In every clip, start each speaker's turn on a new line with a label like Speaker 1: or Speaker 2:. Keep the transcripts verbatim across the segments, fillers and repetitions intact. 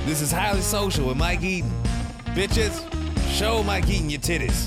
Speaker 1: This is Highly Social with Mike Eaton. Bitches, show Mike Eaton your titties.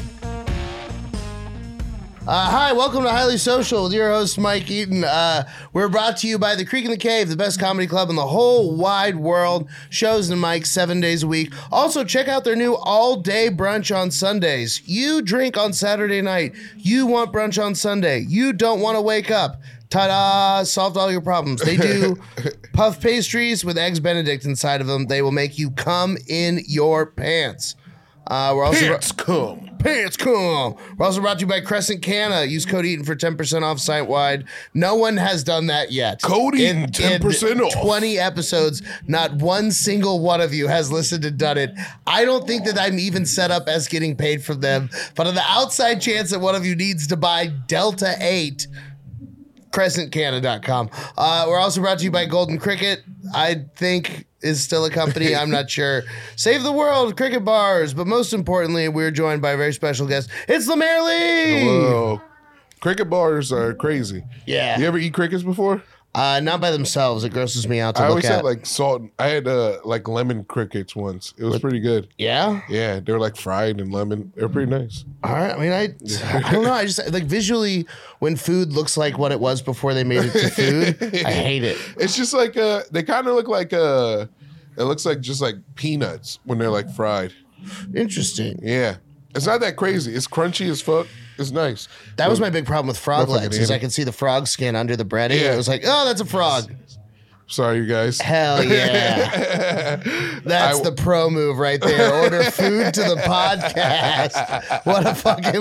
Speaker 2: Uh, hi, welcome to Highly Social with your host, Mike Eaton. Uh, we're brought to you by The Creek and the Cave, the best comedy club in the whole wide world. Shows and mics seven days a week. Also, check out their new all-day brunch on Sundays. You drink on Saturday night. You want brunch on Sunday. You don't want to wake up. Ta-da! Solved all your problems. They do puff pastries with Eggs Benedict inside of them. They will make you come in your pants. Uh, we're also
Speaker 3: Pants
Speaker 2: bro-
Speaker 3: come.
Speaker 2: Pants come. We're also brought to you by Crescent Canna. Use code Eaton for ten percent off site-wide. No one has done that yet.
Speaker 3: Code Eaton, ten percent off.
Speaker 2: twenty episodes, not one single one of you has listened and done it. I don't think that I'm even set up as getting paid from them. But on the outside chance that one of you needs to buy Delta eight, crescent canna dot com. Uh, we're also brought to you by Golden Cricket. I think is still a company. I'm not sure. Save the world, cricket bars. But most importantly, we're joined by a very special guest. It's Lemaire Lee.
Speaker 3: Hello. Cricket bars are crazy.
Speaker 2: Yeah.
Speaker 3: You ever eat crickets before?
Speaker 2: Uh, not by themselves. It grosses me out to
Speaker 3: I
Speaker 2: look
Speaker 3: always
Speaker 2: at.
Speaker 3: had like salt. I had uh, like lemon crickets once. It was pretty good.
Speaker 2: Yeah?
Speaker 3: Yeah, they were like fried and lemon. They were pretty nice.
Speaker 2: All right. I mean, I, I don't know. I just like visually when food looks like what it was before they made it to food, I hate it.
Speaker 3: It's just like uh, they kind of look like uh, it looks like just like peanuts when they're like fried.
Speaker 2: Interesting.
Speaker 3: Yeah, it's not that crazy. It's crunchy as fuck. It's nice.
Speaker 2: That was my big problem with frog
Speaker 3: Motherfucking
Speaker 2: legs, is
Speaker 3: ate
Speaker 2: I
Speaker 3: it.
Speaker 2: could see the frog skin under the breading.
Speaker 3: Yeah.
Speaker 2: And it was like, oh, that's a frog.
Speaker 3: Sorry, you guys.
Speaker 2: Hell yeah. That's
Speaker 3: I-
Speaker 2: the pro move right there. Order food to the podcast. What a fucking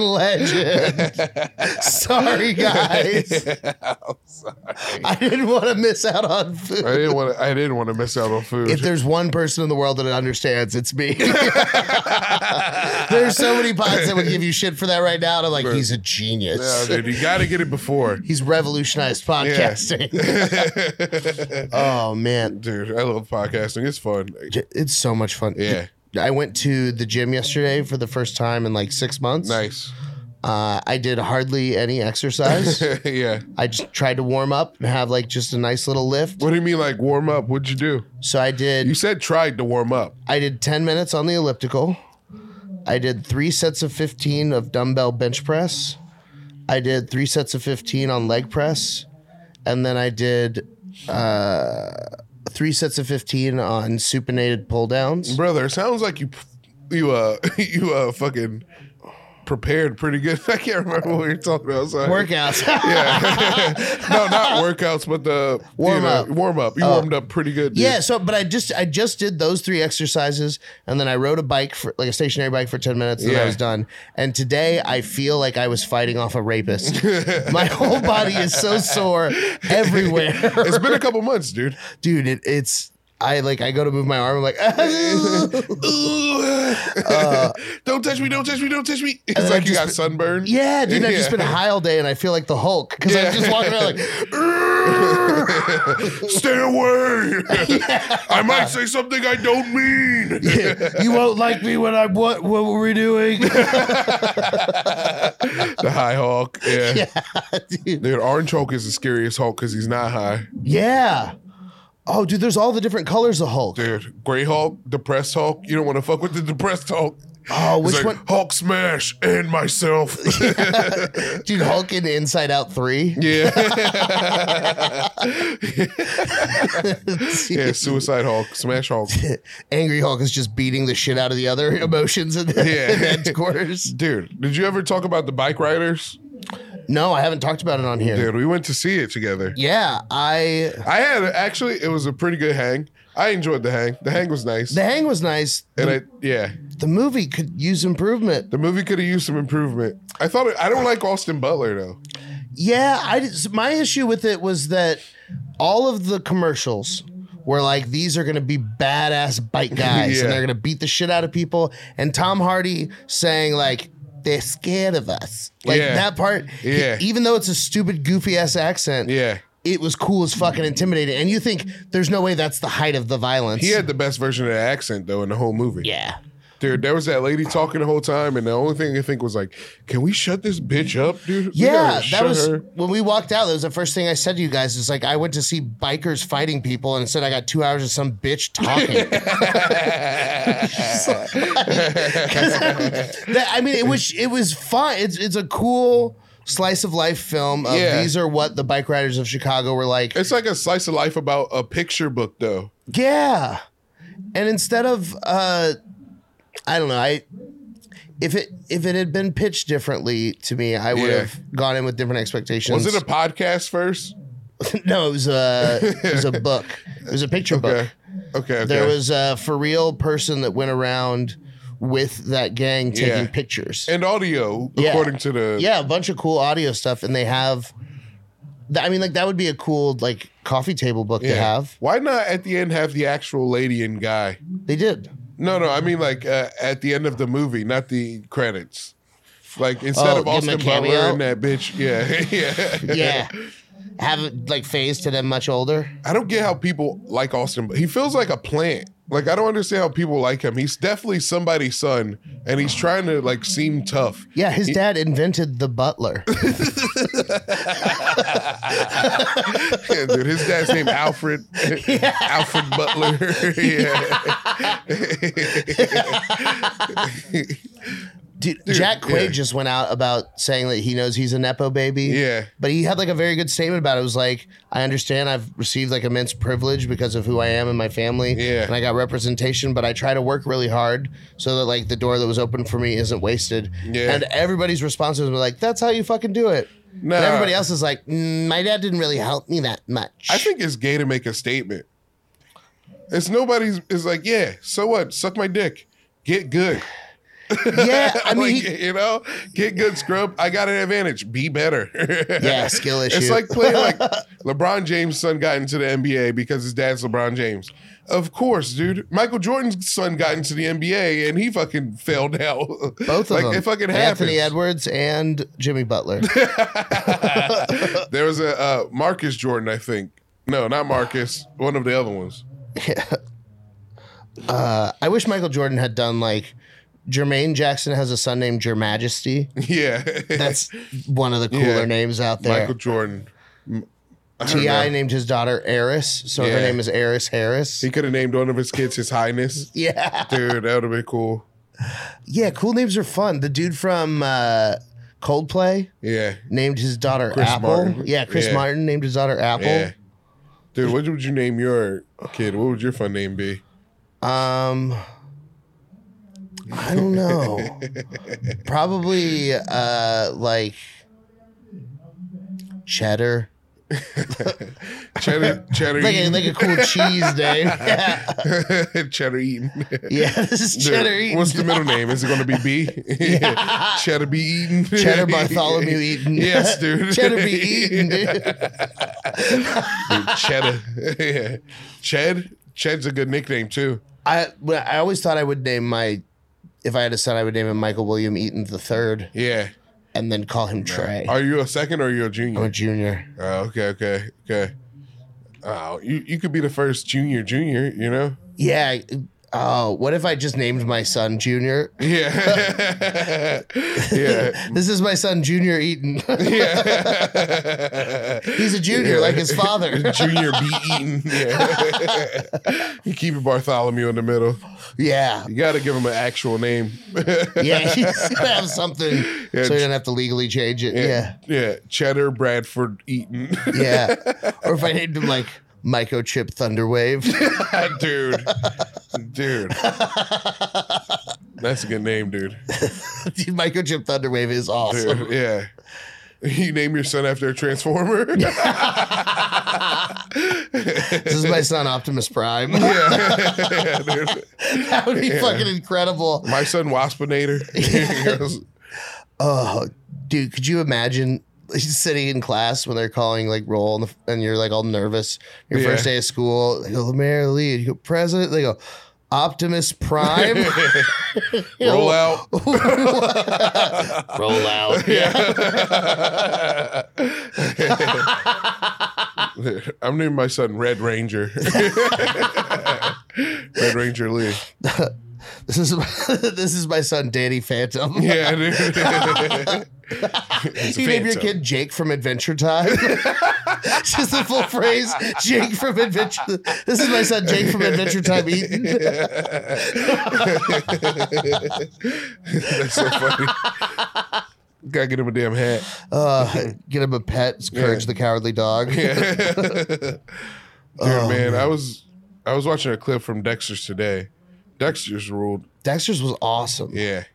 Speaker 2: legend. Sorry, guys.
Speaker 3: I'm sorry.
Speaker 2: I didn't want to miss out on food.
Speaker 3: I didn't want to. I didn't want to miss out on food.
Speaker 2: If there's one person in the world that understands, it's me. There's so many pods that would give you shit for that right now. And I'm like, he's a genius.
Speaker 3: No, dude, you got to get it before.
Speaker 2: He's revolutionized podcasting. Oh, man.
Speaker 3: Dude, I love podcasting. It's fun.
Speaker 2: It's so much fun.
Speaker 3: Yeah.
Speaker 2: I went to the gym yesterday for the first time in like six months.
Speaker 3: Nice.
Speaker 2: Uh, I did hardly any exercise.
Speaker 3: Yeah.
Speaker 2: I just tried to warm up and have like just a nice little lift.
Speaker 3: What do you mean, like warm up? What'd you do?
Speaker 2: So I did.
Speaker 3: You said tried to warm up.
Speaker 2: I did ten minutes on the elliptical. I did three sets of fifteen of dumbbell bench press. I did three sets of fifteen on leg press. And then I did uh, three sets of fifteen on supinated pull downs.
Speaker 3: Brother, it sounds like you you uh you uh fucking prepared pretty good. I can't remember what you're talking about. Sorry.
Speaker 2: Workouts.
Speaker 3: Yeah. No, not workouts, but the
Speaker 2: Warm
Speaker 3: you know,
Speaker 2: up.
Speaker 3: Warm up. You
Speaker 2: Oh.
Speaker 3: warmed up pretty good. Dude.
Speaker 2: Yeah, so but I just I just did those three exercises and then I rode a bike for like a stationary bike for ten minutes and then I
Speaker 3: Yeah.
Speaker 2: was done. And today I feel like I was fighting off a rapist. My whole body is so sore everywhere.
Speaker 3: It's been a couple months, dude.
Speaker 2: Dude, it, it's I like I go to move my arm, I'm like
Speaker 3: Don't touch me, don't touch me, don't touch me. It's
Speaker 2: then
Speaker 3: like
Speaker 2: I
Speaker 3: you
Speaker 2: just-
Speaker 3: got sunburned.
Speaker 2: yeah, dude, I've just
Speaker 3: Yeah.
Speaker 2: been high all day and I feel like the Hulk because
Speaker 3: Yeah.
Speaker 2: I'm just walking around like
Speaker 3: Stay away. I might say something I don't mean.
Speaker 2: you won't like me when I'm what what were we doing?
Speaker 3: The high Hulk. Yeah.
Speaker 2: Yeah, dude.
Speaker 3: Dude, Orange Hulk is the scariest Hulk because he's not high.
Speaker 2: Yeah. Oh, dude, there's all the different colors of Hulk.
Speaker 3: Dude, Gray Hulk, Depressed Hulk. You don't want to fuck with the Depressed Hulk.
Speaker 2: Oh,
Speaker 3: It's
Speaker 2: which
Speaker 3: like,
Speaker 2: one?
Speaker 3: Hulk smash and myself.
Speaker 2: Dude, Hulk in Inside Out three.
Speaker 3: Yeah. Yeah, Suicide Hulk, Smash Hulk.
Speaker 2: Angry Hulk is just beating the shit out of the other emotions in the,
Speaker 3: Yeah.
Speaker 2: in the headquarters.
Speaker 3: Dude, did you ever talk about the bike riders?
Speaker 2: No, I haven't talked about it on here.
Speaker 3: Dude, we went to see it together.
Speaker 2: Yeah, I
Speaker 3: I had actually, it was a pretty good hang. I enjoyed the hang. The hang was nice.
Speaker 2: the hang was nice.
Speaker 3: and
Speaker 2: The,
Speaker 3: I, yeah,
Speaker 2: the movie could use improvement.
Speaker 3: the movie could have used some improvement. I thought, it, I don't like Austin Butler though.
Speaker 2: Yeah, I just- my issue with it was that all of the commercials were like, these are going to be badass bike guys
Speaker 3: Yeah.
Speaker 2: and they're going to beat the shit out of people. And Tom Hardy saying like, they're scared of us. Like
Speaker 3: Yeah.
Speaker 2: that part, he-
Speaker 3: Yeah.
Speaker 2: even though it's a stupid, goofy ass accent,
Speaker 3: Yeah.
Speaker 2: it was cool as fucking intimidating. And you think there's no way that's the height of the violence.
Speaker 3: He had the best version of the accent though in the whole movie.
Speaker 2: yeah.
Speaker 3: Dude, there was that lady talking the whole time, and the only thing I think was like, "Can we shut this bitch up, dude?" We
Speaker 2: Yeah,
Speaker 3: gotta
Speaker 2: that
Speaker 3: shut
Speaker 2: was
Speaker 3: her.
Speaker 2: when we walked out. That was the first thing I said to you guys. It's like I went to see bikers fighting people, and instead I got two hours of some bitch talking. That- I mean, it was it was fun. It's it's a cool slice of life film. Of
Speaker 3: Yeah.
Speaker 2: These are what the bike riders of Chicago were like.
Speaker 3: It's like a slice of life about a picture book, though.
Speaker 2: Yeah, and instead of uh, I don't know, I if it if it had been pitched differently to me, I would
Speaker 3: Yeah.
Speaker 2: have gone in with different expectations.
Speaker 3: Was it a podcast first?
Speaker 2: No, it was a it was a book. It was a picture book.
Speaker 3: Okay. Okay. Okay.
Speaker 2: There was a for real person that went around with that gang taking
Speaker 3: Yeah.
Speaker 2: pictures.
Speaker 3: and audio,
Speaker 2: Yeah.
Speaker 3: according to the
Speaker 2: Yeah, a bunch of cool audio stuff, and they have. th- I mean, like that would be a cool like coffee table book to
Speaker 3: Yeah.
Speaker 2: have.
Speaker 3: Why not at the end have the actual lady and guy?
Speaker 2: They did.
Speaker 3: No, no, I mean like uh, at the end of the movie, not the credits. Like instead
Speaker 2: Oh,
Speaker 3: of
Speaker 2: give 'em a
Speaker 3: Austin Butler
Speaker 2: cameo?
Speaker 3: and that bitch, yeah, yeah,
Speaker 2: Yeah, have it like phase to them much older.
Speaker 3: I don't get how people like Austin. He feels like a plant. Like I don't understand how people like him. He's definitely somebody's son, and he's trying to like seem tough.
Speaker 2: Yeah, his dad invented the butler.
Speaker 3: Yeah, dude, his dad's name Alfred. Alfred Butler. yeah.
Speaker 2: Dude, Jack Quaid
Speaker 3: yeah.
Speaker 2: just went out about saying that he knows he's a Nepo baby.
Speaker 3: Yeah.
Speaker 2: But he had like a very good statement about it. It was like, I understand I've received like immense privilege because of who I am and my family.
Speaker 3: Yeah.
Speaker 2: And I got representation, but I try to work really hard so that like the door that was open for me isn't wasted.
Speaker 3: Yeah.
Speaker 2: And everybody's responses were like, that's how you fucking do it.
Speaker 3: Nah.
Speaker 2: And everybody else is like, mm, my dad didn't really help me that much.
Speaker 3: I think it's gay to make a statement. It's nobody's. It's like, yeah. So what? Suck my dick. Get good.
Speaker 2: Yeah, I mean,
Speaker 3: Like,
Speaker 2: he-
Speaker 3: you know, get good, scrub. I got an advantage. Be better.
Speaker 2: yeah, skill issue.
Speaker 3: It's like playing like LeBron James' son got into the N B A because his dad's LeBron James. Of course, dude. Michael Jordan's son got into the N B A and he fucking failed out.
Speaker 2: both of
Speaker 3: like,
Speaker 2: them.
Speaker 3: It fucking
Speaker 2: Anthony
Speaker 3: happens.
Speaker 2: Edwards and Jimmy Butler.
Speaker 3: There was a uh, Marcus Jordan, I think. No, not Marcus. One of the other ones.
Speaker 2: uh, I wish Michael Jordan had done like Jermaine Jackson has a son named Your Majesty.
Speaker 3: Yeah.
Speaker 2: That's one of the cooler
Speaker 3: Yeah.
Speaker 2: names out there.
Speaker 3: Michael Jordan. I don't
Speaker 2: T I
Speaker 3: know.
Speaker 2: named his daughter Eris, so her
Speaker 3: Yeah.
Speaker 2: name is Eris Harris.
Speaker 3: He could have named one of his kids His Highness.
Speaker 2: Yeah.
Speaker 3: Dude, that would have been cool.
Speaker 2: Yeah, cool names are fun. The dude from uh, Coldplay
Speaker 3: Yeah.
Speaker 2: named his daughter
Speaker 3: Chris
Speaker 2: Apple.
Speaker 3: Martin.
Speaker 2: Yeah, Chris
Speaker 3: Yeah.
Speaker 2: Martin named his daughter Apple.
Speaker 3: Yeah. Dude, what would you name your kid? What would your fun name be?
Speaker 2: Um, I don't know. Probably uh, like Cheddar.
Speaker 3: Cheddar, cheddar
Speaker 2: Like a,
Speaker 3: eating.
Speaker 2: like a cool cheese name. Yeah,
Speaker 3: cheddar eating.
Speaker 2: yeah this is
Speaker 3: Dude,
Speaker 2: Cheddar Eaton.
Speaker 3: What's the middle name? Is it going to be B? Cheddar be eaten.
Speaker 2: Cheddar Bartholomew Eaton.
Speaker 3: Yes, dude.
Speaker 2: Cheddar be eaten, dude.
Speaker 3: Dude, cheddar. Yeah. Ched. Ched's a good nickname too.
Speaker 2: I well, I always thought I would name my, if I had a son, I would name him Michael William Eaton the third,
Speaker 3: Yeah.
Speaker 2: and then call him Trey.
Speaker 3: Are you a second or are you a junior?
Speaker 2: I'm a junior.
Speaker 3: Oh, okay, okay, okay. Oh, you, you could be the first junior, junior, you know?
Speaker 2: Yeah. I- Oh, what if I just named my son Junior?
Speaker 3: Yeah. yeah.
Speaker 2: This is my son Junior Eaton.
Speaker 3: Yeah.
Speaker 2: He's a junior
Speaker 3: Yeah.
Speaker 2: like his father.
Speaker 3: Junior be eaten. Yeah. You keep Bartholomew in the middle.
Speaker 2: Yeah.
Speaker 3: You got to give him an actual name.
Speaker 2: Yeah, he's gonna have something
Speaker 3: Yeah,
Speaker 2: so you don't have to legally change it. Yeah.
Speaker 3: Yeah. Cheddar Bradford Eaton.
Speaker 2: Yeah. Or if I named him like Microchip Thunderwave.
Speaker 3: Dude. Dude. That's a good name, dude.
Speaker 2: Dude, Microchip Thunderwave is awesome.
Speaker 3: Dude, yeah. You name your son after a Transformer?
Speaker 2: This is my son Optimus Prime.
Speaker 3: Yeah, dude.
Speaker 2: That would be fucking incredible.
Speaker 3: My son Waspinator. He goes,
Speaker 2: Oh, dude, could you imagine he's sitting in class when they're calling like roll and, the, and you're like all nervous. Your
Speaker 3: Yeah.
Speaker 2: first day of school, they go, the mayor, the lead, you go, president, they go, Optimus Prime. You know,
Speaker 3: roll out.
Speaker 2: roll out. Yeah.
Speaker 3: I'm naming my son Red Ranger. Red Ranger Lee.
Speaker 2: This is this is my son Danny Phantom.
Speaker 3: Yeah, dude. It's a
Speaker 2: You named your
Speaker 3: Phantom.
Speaker 2: kid Jake from Adventure Time. Just the full phrase, Jake from Adventure. This is my son Jake from Adventure Time Eaton.
Speaker 3: That's so funny. Gotta get him a damn hat.
Speaker 2: Uh, get him a pet. It's Courage
Speaker 3: Yeah.
Speaker 2: the Cowardly Dog.
Speaker 3: Dude,
Speaker 2: Oh,
Speaker 3: man, I was I was watching a clip from Dexter's today. Dexter's ruled.
Speaker 2: Dexter's was awesome.
Speaker 3: Yeah.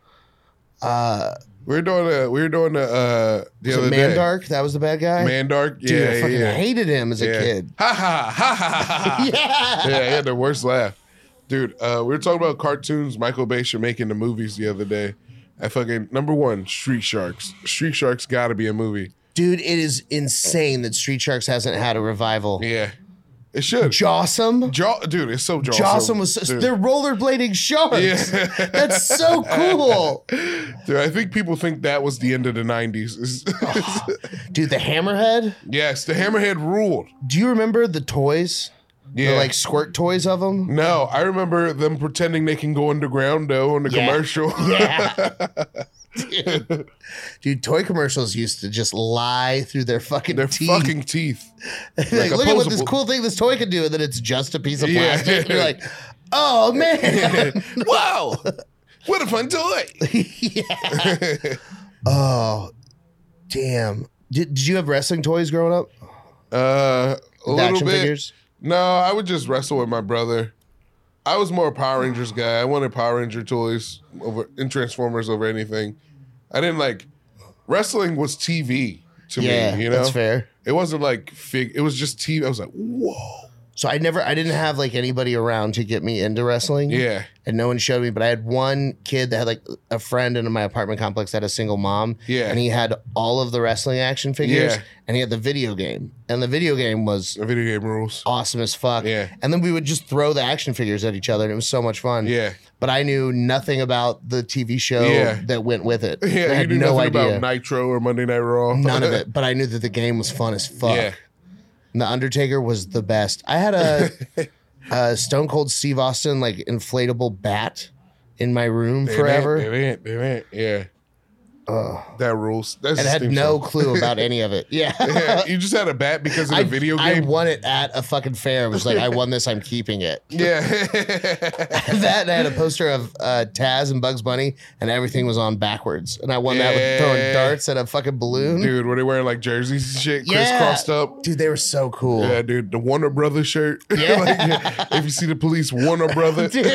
Speaker 2: Uh,
Speaker 3: We were doing a we were doing a uh the
Speaker 2: was
Speaker 3: other
Speaker 2: it
Speaker 3: day.
Speaker 2: Mandark? That was the bad guy?
Speaker 3: Mandark. Yeah,
Speaker 2: Dude, I
Speaker 3: yeah,
Speaker 2: fucking
Speaker 3: yeah.
Speaker 2: hated him as a
Speaker 3: Yeah.
Speaker 2: kid.
Speaker 3: Ha ha ha ha ha ha.
Speaker 2: Yeah.
Speaker 3: Yeah, he had the worst laugh. Dude, uh, we were talking about cartoons Michael Bay should make into movies the other day. I fucking number one, Street Sharks. Street Sharks gotta be a movie.
Speaker 2: Dude, it is insane that Street Sharks hasn't had a revival.
Speaker 3: Yeah. It should.
Speaker 2: Jawsome?
Speaker 3: Jaw, dude, it's so Jawsome.
Speaker 2: Jawsome was so,
Speaker 3: Dude.
Speaker 2: they're rollerblading sharks.
Speaker 3: Yeah.
Speaker 2: That's so cool.
Speaker 3: Dude, I think people think that was the end of the nineties.
Speaker 2: Dude, the Hammerhead?
Speaker 3: Yes, the Hammerhead ruled.
Speaker 2: Do you remember the toys?
Speaker 3: Yeah.
Speaker 2: The like squirt toys of them?
Speaker 3: No, I remember them pretending they can go underground though in the
Speaker 2: Yeah.
Speaker 3: commercial.
Speaker 2: Yeah. Dude. Dude, toy commercials used to just lie through their fucking
Speaker 3: Their
Speaker 2: teeth.
Speaker 3: fucking teeth.
Speaker 2: like,
Speaker 3: like
Speaker 2: look at what this
Speaker 3: opposable-
Speaker 2: cool thing this toy can do, and then it's just a piece of
Speaker 3: Yeah.
Speaker 2: plastic. And you're like, oh man.
Speaker 3: Wow. What a fun toy.
Speaker 2: Yeah. Oh, damn. Did, did you have wrestling toys growing up?
Speaker 3: Uh, a
Speaker 2: The
Speaker 3: little
Speaker 2: action
Speaker 3: bit.
Speaker 2: figures?
Speaker 3: No, I would just wrestle with my brother. I was more a Power Rangers guy. I wanted Power Ranger toys over and Transformers over anything. I didn't like wrestling was T V to
Speaker 2: Yeah,
Speaker 3: me. You know,
Speaker 2: that's fair.
Speaker 3: It wasn't like fig. It was just T V. I was like, whoa.
Speaker 2: So I never, I didn't have like anybody around to get me into wrestling.
Speaker 3: Yeah.
Speaker 2: And no one showed me, but I had one kid that had like a friend in my apartment complex that had a single mom.
Speaker 3: Yeah.
Speaker 2: And he had all of the wrestling action figures.
Speaker 3: Yeah.
Speaker 2: And he had the video game. And the video game was
Speaker 3: The video game rules.
Speaker 2: awesome as fuck.
Speaker 3: Yeah.
Speaker 2: And then we would just throw the action figures at each other, and it was so much fun.
Speaker 3: Yeah.
Speaker 2: But I knew nothing about the T V show
Speaker 3: Yeah.
Speaker 2: that went with it. I
Speaker 3: Yeah, you
Speaker 2: had
Speaker 3: knew
Speaker 2: no
Speaker 3: nothing
Speaker 2: idea.
Speaker 3: about Nitro or Monday Night Raw.
Speaker 2: None of it. But I knew that the game was fun as fuck.
Speaker 3: Yeah.
Speaker 2: And the Undertaker was the best. I had a, a Stone Cold Steve Austin like inflatable bat in my room forever.
Speaker 3: It ain't, it ain't, it ain't. Yeah. That rules. That's
Speaker 2: And
Speaker 3: his
Speaker 2: had
Speaker 3: theme
Speaker 2: no
Speaker 3: song.
Speaker 2: clue about any of it. Yeah.
Speaker 3: Yeah, you just had a bat because of the
Speaker 2: I,
Speaker 3: video
Speaker 2: I
Speaker 3: game.
Speaker 2: won it at a fucking fair. It was like, I won this, I'm keeping it.
Speaker 3: Yeah.
Speaker 2: That and I had a poster of uh, Taz and Bugs Bunny, and everything was on backwards. And I won that with throwing
Speaker 3: Yeah.
Speaker 2: darts at a fucking balloon.
Speaker 3: Dude, were they wearing like jerseys and shit,
Speaker 2: Yeah.
Speaker 3: crisscrossed up?
Speaker 2: Dude, they were so cool.
Speaker 3: Yeah, dude, the Warner Brothers shirt.
Speaker 2: Yeah.
Speaker 3: Like, if you see the police, Warner Brothers.
Speaker 2: Dude.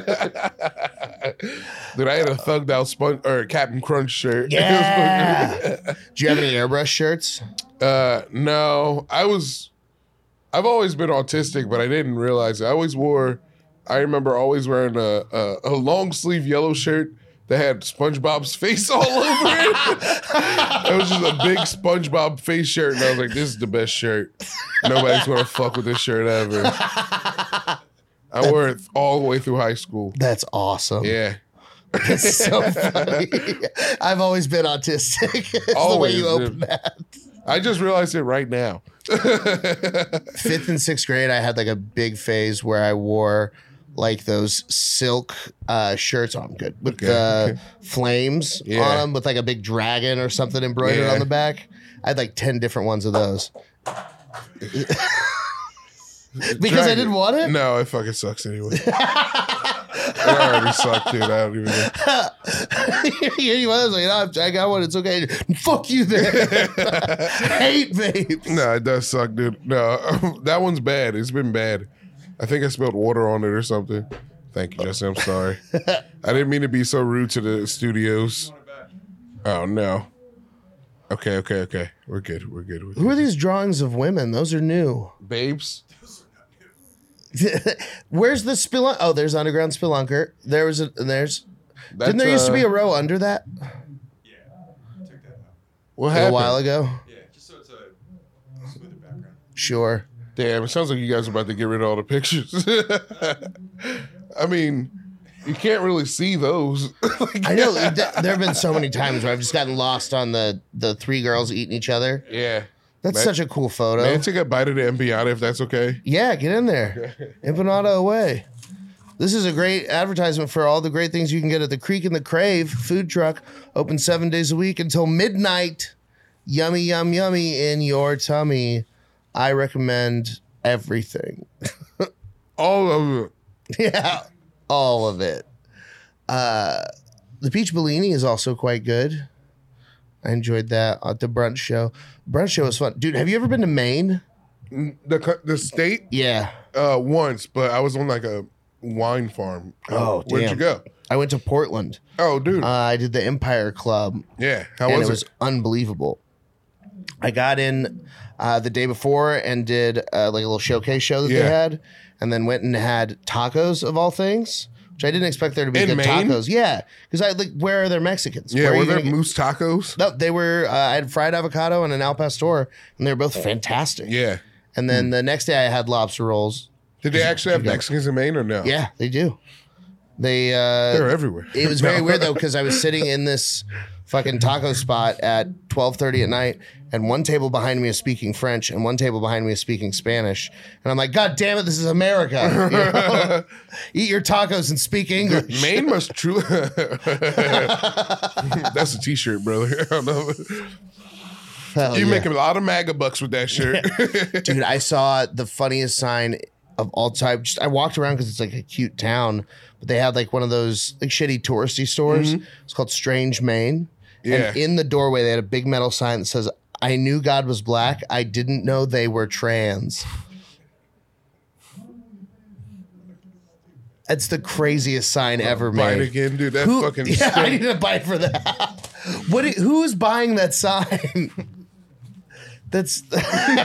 Speaker 3: Dude, I had a thugged out sponge or Captain Crunch shirt.
Speaker 2: Yeah. Do you have any airbrush shirts?
Speaker 3: uh, no, I was. I've always been autistic, but I didn't realize it. I always wore. I remember always wearing a a, a long sleeve yellow shirt that had SpongeBob's face all over it. It was just a big SpongeBob face shirt, and I was like, "This is the best shirt. Nobody's gonna fuck with this shirt ever." I wore it all the way through high school.
Speaker 2: That's awesome.
Speaker 3: Yeah.
Speaker 2: That's so funny. I've always been autistic. It's the way
Speaker 3: Always,
Speaker 2: you open
Speaker 3: dude.
Speaker 2: that.
Speaker 3: I just realized it right now.
Speaker 2: Fifth and sixth grade, I had like a big phase where I wore like those silk uh, shirts. Oh, I'm good with
Speaker 3: Okay,
Speaker 2: the
Speaker 3: okay.
Speaker 2: flames
Speaker 3: Yeah.
Speaker 2: on them with like a big dragon or something embroidered
Speaker 3: Yeah.
Speaker 2: on the back. I had like ten different ones of those. Because I
Speaker 3: Dragon.
Speaker 2: didn't want it?
Speaker 3: No, it fucking sucks anyway. It already sucked, dude. I don't even know.
Speaker 2: He was like, no, I got one. It's okay. Fuck you then. Hate vapes.
Speaker 3: No, it does suck, dude. No, that one's bad. It's been bad. I think I spilled water on it or something. Thank you, Jesse. I'm sorry. I didn't mean to be so rude to the studios. Oh, no. Okay, okay, okay. We're good. We're good. We're good.
Speaker 2: Who are these drawings of women? Those are new.
Speaker 3: Babes?
Speaker 2: Where's the spelunk? Oh, there's Underground Spelunker. There was a there's.
Speaker 3: That's,
Speaker 2: Didn't there used to be
Speaker 3: uh,
Speaker 2: a row under that
Speaker 3: What
Speaker 2: a
Speaker 3: happened?
Speaker 2: while ago?
Speaker 4: Yeah, just so it's a smoother background.
Speaker 2: Sure.
Speaker 3: Damn, it sounds like you guys are about to get rid of all the pictures. I mean, you can't really see those.
Speaker 2: I know th- there have been so many times where I've just gotten lost on the the three girls eating each other.
Speaker 3: Yeah.
Speaker 2: That's
Speaker 3: Man-
Speaker 2: such a cool photo.
Speaker 3: Man, take a bite of the empanada if that's okay.
Speaker 2: Yeah, get in there. Empanada away. This is a great advertisement for all the great things you can get at the Creek and the Crave food truck. Open seven days a week until midnight. Yummy, yum, yummy in your tummy. I recommend everything.
Speaker 3: All of it.
Speaker 2: Yeah, all of it. Uh, the peach Bellini is also quite good. I enjoyed that at the brunch show. Brunch show was fun. Dude, have you ever been to Maine?
Speaker 3: The co- the state
Speaker 2: Yeah.
Speaker 3: uh, once, but I was on like a wine farm.
Speaker 2: Oh,
Speaker 3: where'd
Speaker 2: damn.
Speaker 3: you go?
Speaker 2: I went to Portland.
Speaker 3: Oh, dude.
Speaker 2: Uh, I did the Empire Club.
Speaker 3: yeah. How
Speaker 2: and
Speaker 3: was
Speaker 2: it
Speaker 3: it?
Speaker 2: was unbelievable. I got in uh, the day before and did uh, like a little showcase show that
Speaker 3: Yeah.
Speaker 2: they had, and then went and had tacos of all things, which I didn't expect there to be
Speaker 3: In
Speaker 2: good
Speaker 3: Maine?
Speaker 2: tacos. Yeah, because I like where are their Mexicans?
Speaker 3: Yeah,
Speaker 2: Where are
Speaker 3: were
Speaker 2: you
Speaker 3: there
Speaker 2: gonna get-
Speaker 3: moose tacos?
Speaker 2: No, they were. Uh, I had fried avocado and an al pastor, and they were both fantastic.
Speaker 3: Yeah.
Speaker 2: And then the next day I had lobster rolls.
Speaker 3: Did they actually have
Speaker 2: Yeah.
Speaker 3: Mexicans in Maine or no?
Speaker 2: Yeah, they do. They uh,
Speaker 3: They're everywhere.
Speaker 2: It was very weird though because I was sitting in this fucking taco spot at twelve thirty at night, and one table behind me is speaking French, and one table behind me is speaking Spanish, and I'm like, God damn it, this is America! You know? Eat your tacos and speak English.
Speaker 3: Maine must truly. That's a T-shirt, brother. I don't know.
Speaker 2: Hell
Speaker 3: You
Speaker 2: yeah.
Speaker 3: make a lot of MAGA bucks with that shirt.
Speaker 2: Dude, I saw the funniest sign of all time. Just I walked around because it's like a cute town, but they had like one of those like shitty touristy stores. It's called Strange Maine.
Speaker 3: Yeah.
Speaker 2: And in the doorway, they had a big metal sign that says, "I knew God was black. I didn't know they were trans." It's the craziest sign ever
Speaker 3: Bite
Speaker 2: made.
Speaker 3: again, dude. That
Speaker 2: Who-
Speaker 3: fucking
Speaker 2: yeah, I
Speaker 3: stink.
Speaker 2: need to bite for that. What? do- Who's buying that sign? That's
Speaker 3: Me?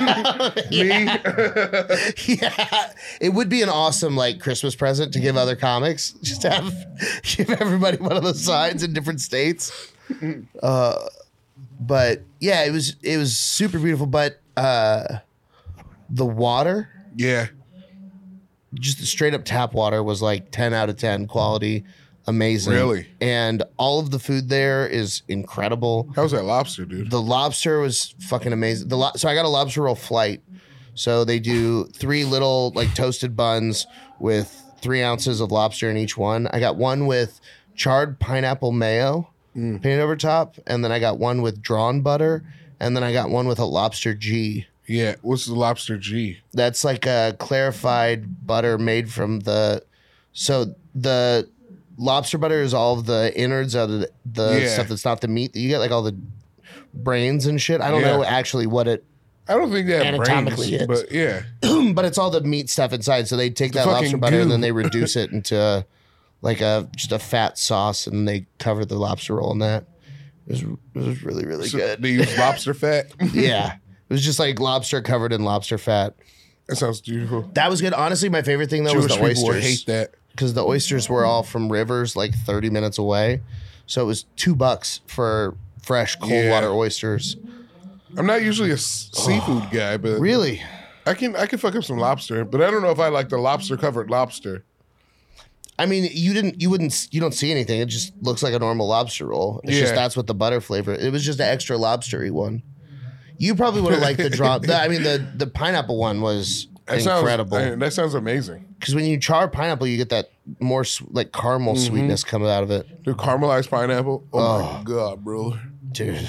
Speaker 2: yeah. It would be an awesome like Christmas present to give other comics. Just have give everybody one of those signs in different states. Uh, but yeah, it was it was super beautiful. But uh, the water,
Speaker 3: Yeah.
Speaker 2: just the straight up tap water, was like ten out of ten quality, amazing.
Speaker 3: Really?
Speaker 2: And all of the food there is incredible.
Speaker 3: How's that lobster, dude?
Speaker 2: The lobster was fucking amazing. The lo- so I got a lobster roll flight. So they do three little like toasted buns with three ounces of lobster in each one. I got one with charred pineapple mayo painted over top, and then I got one with drawn butter, and then I got one with a lobster G.
Speaker 3: Yeah. What's the lobster G?
Speaker 2: That's like a clarified butter made from the. So the lobster butter is all of the innards out of the, the
Speaker 3: Yeah.
Speaker 2: stuff that's not the meat. You get like all the brains and shit. I don't
Speaker 3: Yeah.
Speaker 2: know actually what it,
Speaker 3: I don't think they have
Speaker 2: Anatomically
Speaker 3: brains,
Speaker 2: it's-
Speaker 3: but yeah.
Speaker 2: but it's all the meat stuff inside. So they take that
Speaker 3: fucking
Speaker 2: lobster butter and
Speaker 3: goo.
Speaker 2: then they reduce it into like a just a fat sauce, and they cover the lobster roll in that. It was, it was really really
Speaker 3: So
Speaker 2: good.
Speaker 3: they use lobster fat.
Speaker 2: Yeah, it was just like lobster covered in lobster fat.
Speaker 3: That sounds beautiful.
Speaker 2: That was good. Honestly, my favorite thing though
Speaker 3: Jewish
Speaker 2: was the
Speaker 3: people would
Speaker 2: oysters.
Speaker 3: hate that.
Speaker 2: Because the oysters were all from rivers like thirty minutes away. So it was two bucks for fresh cold
Speaker 3: Yeah.
Speaker 2: water oysters.
Speaker 3: I'm not usually a s- seafood guy, but
Speaker 2: Really?
Speaker 3: I can I can fuck up some lobster, but I don't know if I like the lobster covered lobster.
Speaker 2: I mean, you didn't, you wouldn't, you don't see anything. It just looks like a normal lobster roll. It's just
Speaker 3: Yeah.
Speaker 2: that's what the butter flavor. It was just an extra lobstery one. You probably would have liked the drop. the, I mean, the the pineapple one was
Speaker 3: That
Speaker 2: incredible.
Speaker 3: Sounds, I- that sounds amazing.
Speaker 2: Because when you char pineapple, you get that more s- like caramel
Speaker 3: Mm-hmm.
Speaker 2: sweetness coming out of it,
Speaker 3: Dude, caramelized pineapple. Oh, my god, bro.
Speaker 2: dude.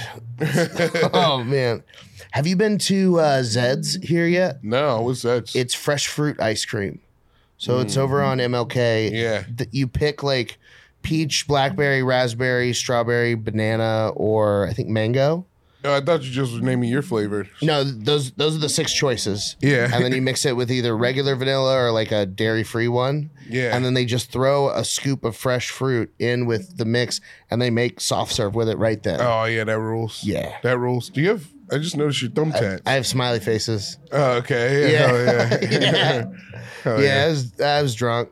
Speaker 2: Oh man, have you been to uh, Zed's here yet?
Speaker 3: No, what's that?
Speaker 2: It's fresh fruit ice cream. So it's over on M L K.
Speaker 3: Yeah.
Speaker 2: Th- You pick like peach, blackberry, raspberry, strawberry, banana, or I think mango.
Speaker 3: Oh, I thought you just was naming your flavor.
Speaker 2: No, th- those those are the six choices.
Speaker 3: Yeah.
Speaker 2: And then you mix it with either regular vanilla or like a dairy-free one.
Speaker 3: Yeah.
Speaker 2: And then they just throw a scoop of fresh fruit in with the mix, and they make soft serve with it right then.
Speaker 3: Oh yeah, that rules.
Speaker 2: Yeah.
Speaker 3: that rules. Do you have? I just noticed your thumb tats.
Speaker 2: I have smiley faces.
Speaker 3: oh, okay.
Speaker 2: Yeah.
Speaker 3: Yeah. Hell yeah.
Speaker 2: Yeah.
Speaker 3: Hell
Speaker 2: Yeah, I was, I was drunk.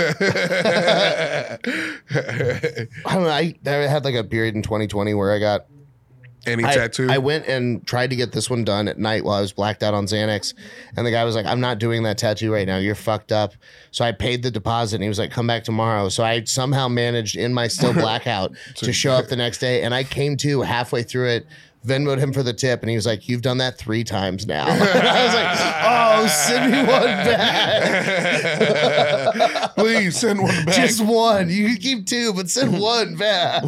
Speaker 2: I don't know. I, I had like a period in twenty twenty where I got
Speaker 3: Any
Speaker 2: I,
Speaker 3: tattoo?
Speaker 2: I went and tried to get this one done at night while I was blacked out on Xanax. And the guy was like, I'm not doing that tattoo right now. You're fucked up. So I paid the deposit and he was like, come back tomorrow. So I somehow managed in my still blackout to show up the next day. And I came to halfway through it Venmoed him for the tip, and he was like, "You've done that three times now." I was like, "Oh, send me one back."
Speaker 3: Please send one back.
Speaker 2: Just one. You can keep two, but send one back.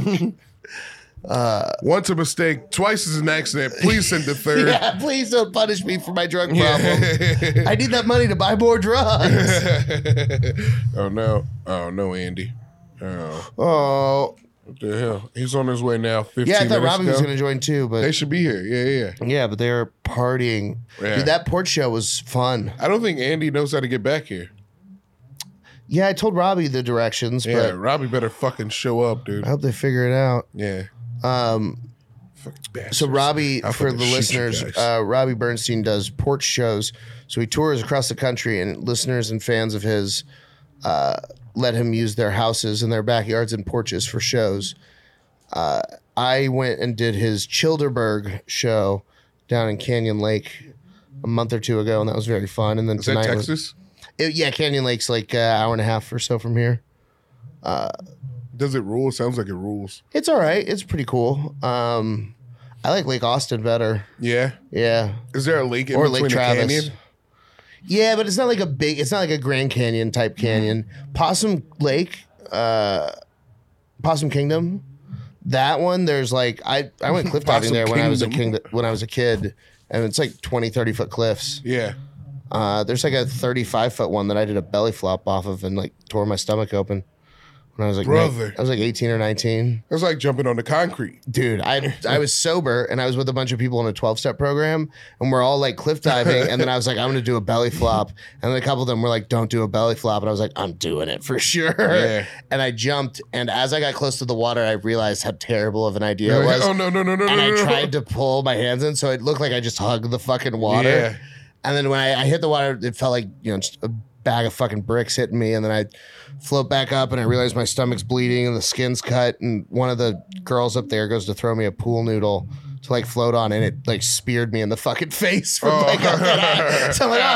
Speaker 3: Once a mistake, twice is an accident. Please send the third.
Speaker 2: Yeah, please don't punish me for my drug problem. I need that money to buy more drugs.
Speaker 3: Oh no! Oh no, Andy! Oh,
Speaker 2: Oh,
Speaker 3: what the hell? He's on his way now. Fifteen
Speaker 2: yeah, I thought
Speaker 3: minutes
Speaker 2: Robbie was
Speaker 3: ago.
Speaker 2: going to join too,
Speaker 3: They
Speaker 2: but
Speaker 3: should be here. Yeah, yeah.
Speaker 2: yeah, but they were partying.
Speaker 3: Yeah.
Speaker 2: Dude, that porch show was fun.
Speaker 3: I don't think Andy knows how to get back here.
Speaker 2: Yeah, I told Robbie the directions,
Speaker 3: Yeah,
Speaker 2: but
Speaker 3: Robbie better fucking show up, dude.
Speaker 2: I hope they figure it out.
Speaker 3: Yeah.
Speaker 2: Um,
Speaker 3: Fucking bastards.
Speaker 2: so Robbie,
Speaker 3: I'll
Speaker 2: for
Speaker 3: fucking
Speaker 2: the
Speaker 3: shoot you
Speaker 2: listeners,
Speaker 3: guys.
Speaker 2: uh, Robbie Bernstein does porch shows. So he tours across the country, and listeners and fans of his uh, let him use their houses and their backyards and porches for shows. Uh, I went and did his Childerberg show down in Canyon Lake a month or two ago, and that was very fun. And then
Speaker 3: Is that
Speaker 2: tonight, was-
Speaker 3: Texas?
Speaker 2: it- yeah, Canyon Lake's like an hour and a half or so from here.
Speaker 3: Does it rule? It sounds like it rules.
Speaker 2: It's all right. It's pretty cool. Um, I like Lake Austin better.
Speaker 3: Yeah.
Speaker 2: Yeah.
Speaker 3: Is there a lake in
Speaker 2: Or
Speaker 3: between
Speaker 2: Lake
Speaker 3: the
Speaker 2: Travis.
Speaker 3: canyon?
Speaker 2: Yeah, but it's not like a big. It's not like a Grand Canyon type canyon. Possum Lake, uh, Possum Kingdom. That one, there's like I I went cliff diving
Speaker 3: Possum
Speaker 2: there when I was a
Speaker 3: Kingdom.
Speaker 2: king when I was a kid, and it's like twenty, thirty foot cliffs.
Speaker 3: Yeah.
Speaker 2: Uh, there's like a thirty-five foot one that I did a belly flop off of and like tore my stomach open when I was like
Speaker 3: Brother.
Speaker 2: nine- I was like eighteen or nineteen.
Speaker 3: It's like jumping on the concrete.
Speaker 2: Dude, I I was sober and I was with a bunch of people in a twelve step program and we're all like cliff diving and then I was like, I'm gonna do a belly flop. And then a couple of them were like, don't do a belly flop. And I was like, I'm doing it for sure.
Speaker 3: Yeah.
Speaker 2: And I jumped, and as I got close to the water, I realized how terrible of an idea it
Speaker 3: You're like,
Speaker 2: was.
Speaker 3: oh no no no no
Speaker 2: And
Speaker 3: no
Speaker 2: I
Speaker 3: no!
Speaker 2: tried to pull my hands in, so it looked like I just hugged the fucking water.
Speaker 3: Yeah.
Speaker 2: And then when I, I hit the water, it felt like, you know, just a bag of fucking bricks hitting me. And then I float back up and I realize my stomach's bleeding and the skin's cut. And one of the girls up there goes to throw me a pool noodle to like float on, and it like speared me in the fucking face from
Speaker 3: Oh.
Speaker 2: like up there. So I'm like,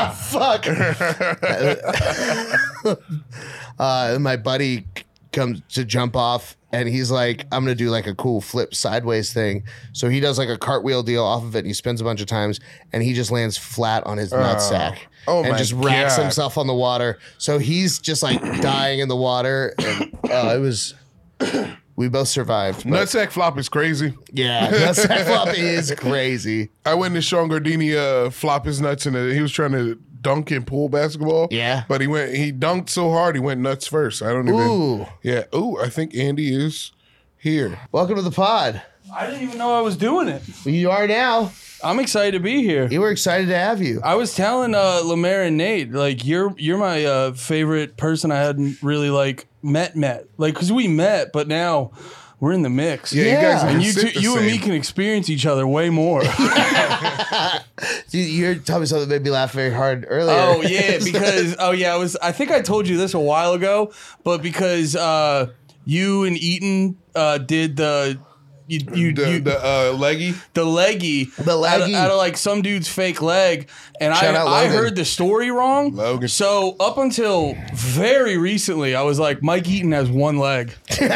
Speaker 2: oh, fuck. uh, and my buddy comes to jump off, and he's like, I'm gonna do like a cool flip sideways thing. So he does like a cartwheel deal off of it, and he spins a bunch of times, and he just lands flat on his nutsack.
Speaker 3: Oh
Speaker 2: and
Speaker 3: my
Speaker 2: just racks
Speaker 3: God.
Speaker 2: himself on the water. So he's just like dying in the water. And uh, it was, we both survived. but-
Speaker 3: Nutsack flop is crazy.
Speaker 2: yeah, nutsack flop is crazy.
Speaker 3: I went to Sean Gardini uh, flop his nuts in it. He was trying to dunk in pool basketball.
Speaker 2: Yeah.
Speaker 3: But he went he dunked so hard he went nuts first. I don't even
Speaker 2: Ooh.
Speaker 3: Yeah. Ooh, I think Andy is here.
Speaker 2: Welcome to the pod.
Speaker 5: I didn't even know I was doing it.
Speaker 2: You are now.
Speaker 5: I'm excited to be here.
Speaker 2: You were excited to have you.
Speaker 5: I was telling uh, Lemaire and Nate, like you're you're my uh, favorite person I hadn't really like met met like because we met, but now we're in the mix.
Speaker 3: Yeah,
Speaker 2: Yeah.
Speaker 3: you guys
Speaker 5: and
Speaker 3: even
Speaker 5: you
Speaker 3: sit
Speaker 5: two,
Speaker 3: the
Speaker 5: you and me
Speaker 3: same.
Speaker 5: can experience each other way more.
Speaker 2: You, you told me something that made me laugh very hard earlier.
Speaker 5: Oh yeah, because oh yeah, I was. I think I told you this a while ago, but because uh, you and Eaton uh, did the you you
Speaker 3: The,
Speaker 5: you,
Speaker 3: the uh, leggy.
Speaker 5: the leggy,
Speaker 2: The
Speaker 5: out of,
Speaker 2: leggy.
Speaker 5: out of like some dude's fake leg, and
Speaker 2: Shout
Speaker 5: I
Speaker 2: out
Speaker 5: I
Speaker 2: Logan.
Speaker 5: heard the story wrong.
Speaker 3: Logan.
Speaker 5: So up until very recently, I was like, Mike Eaton has one leg. I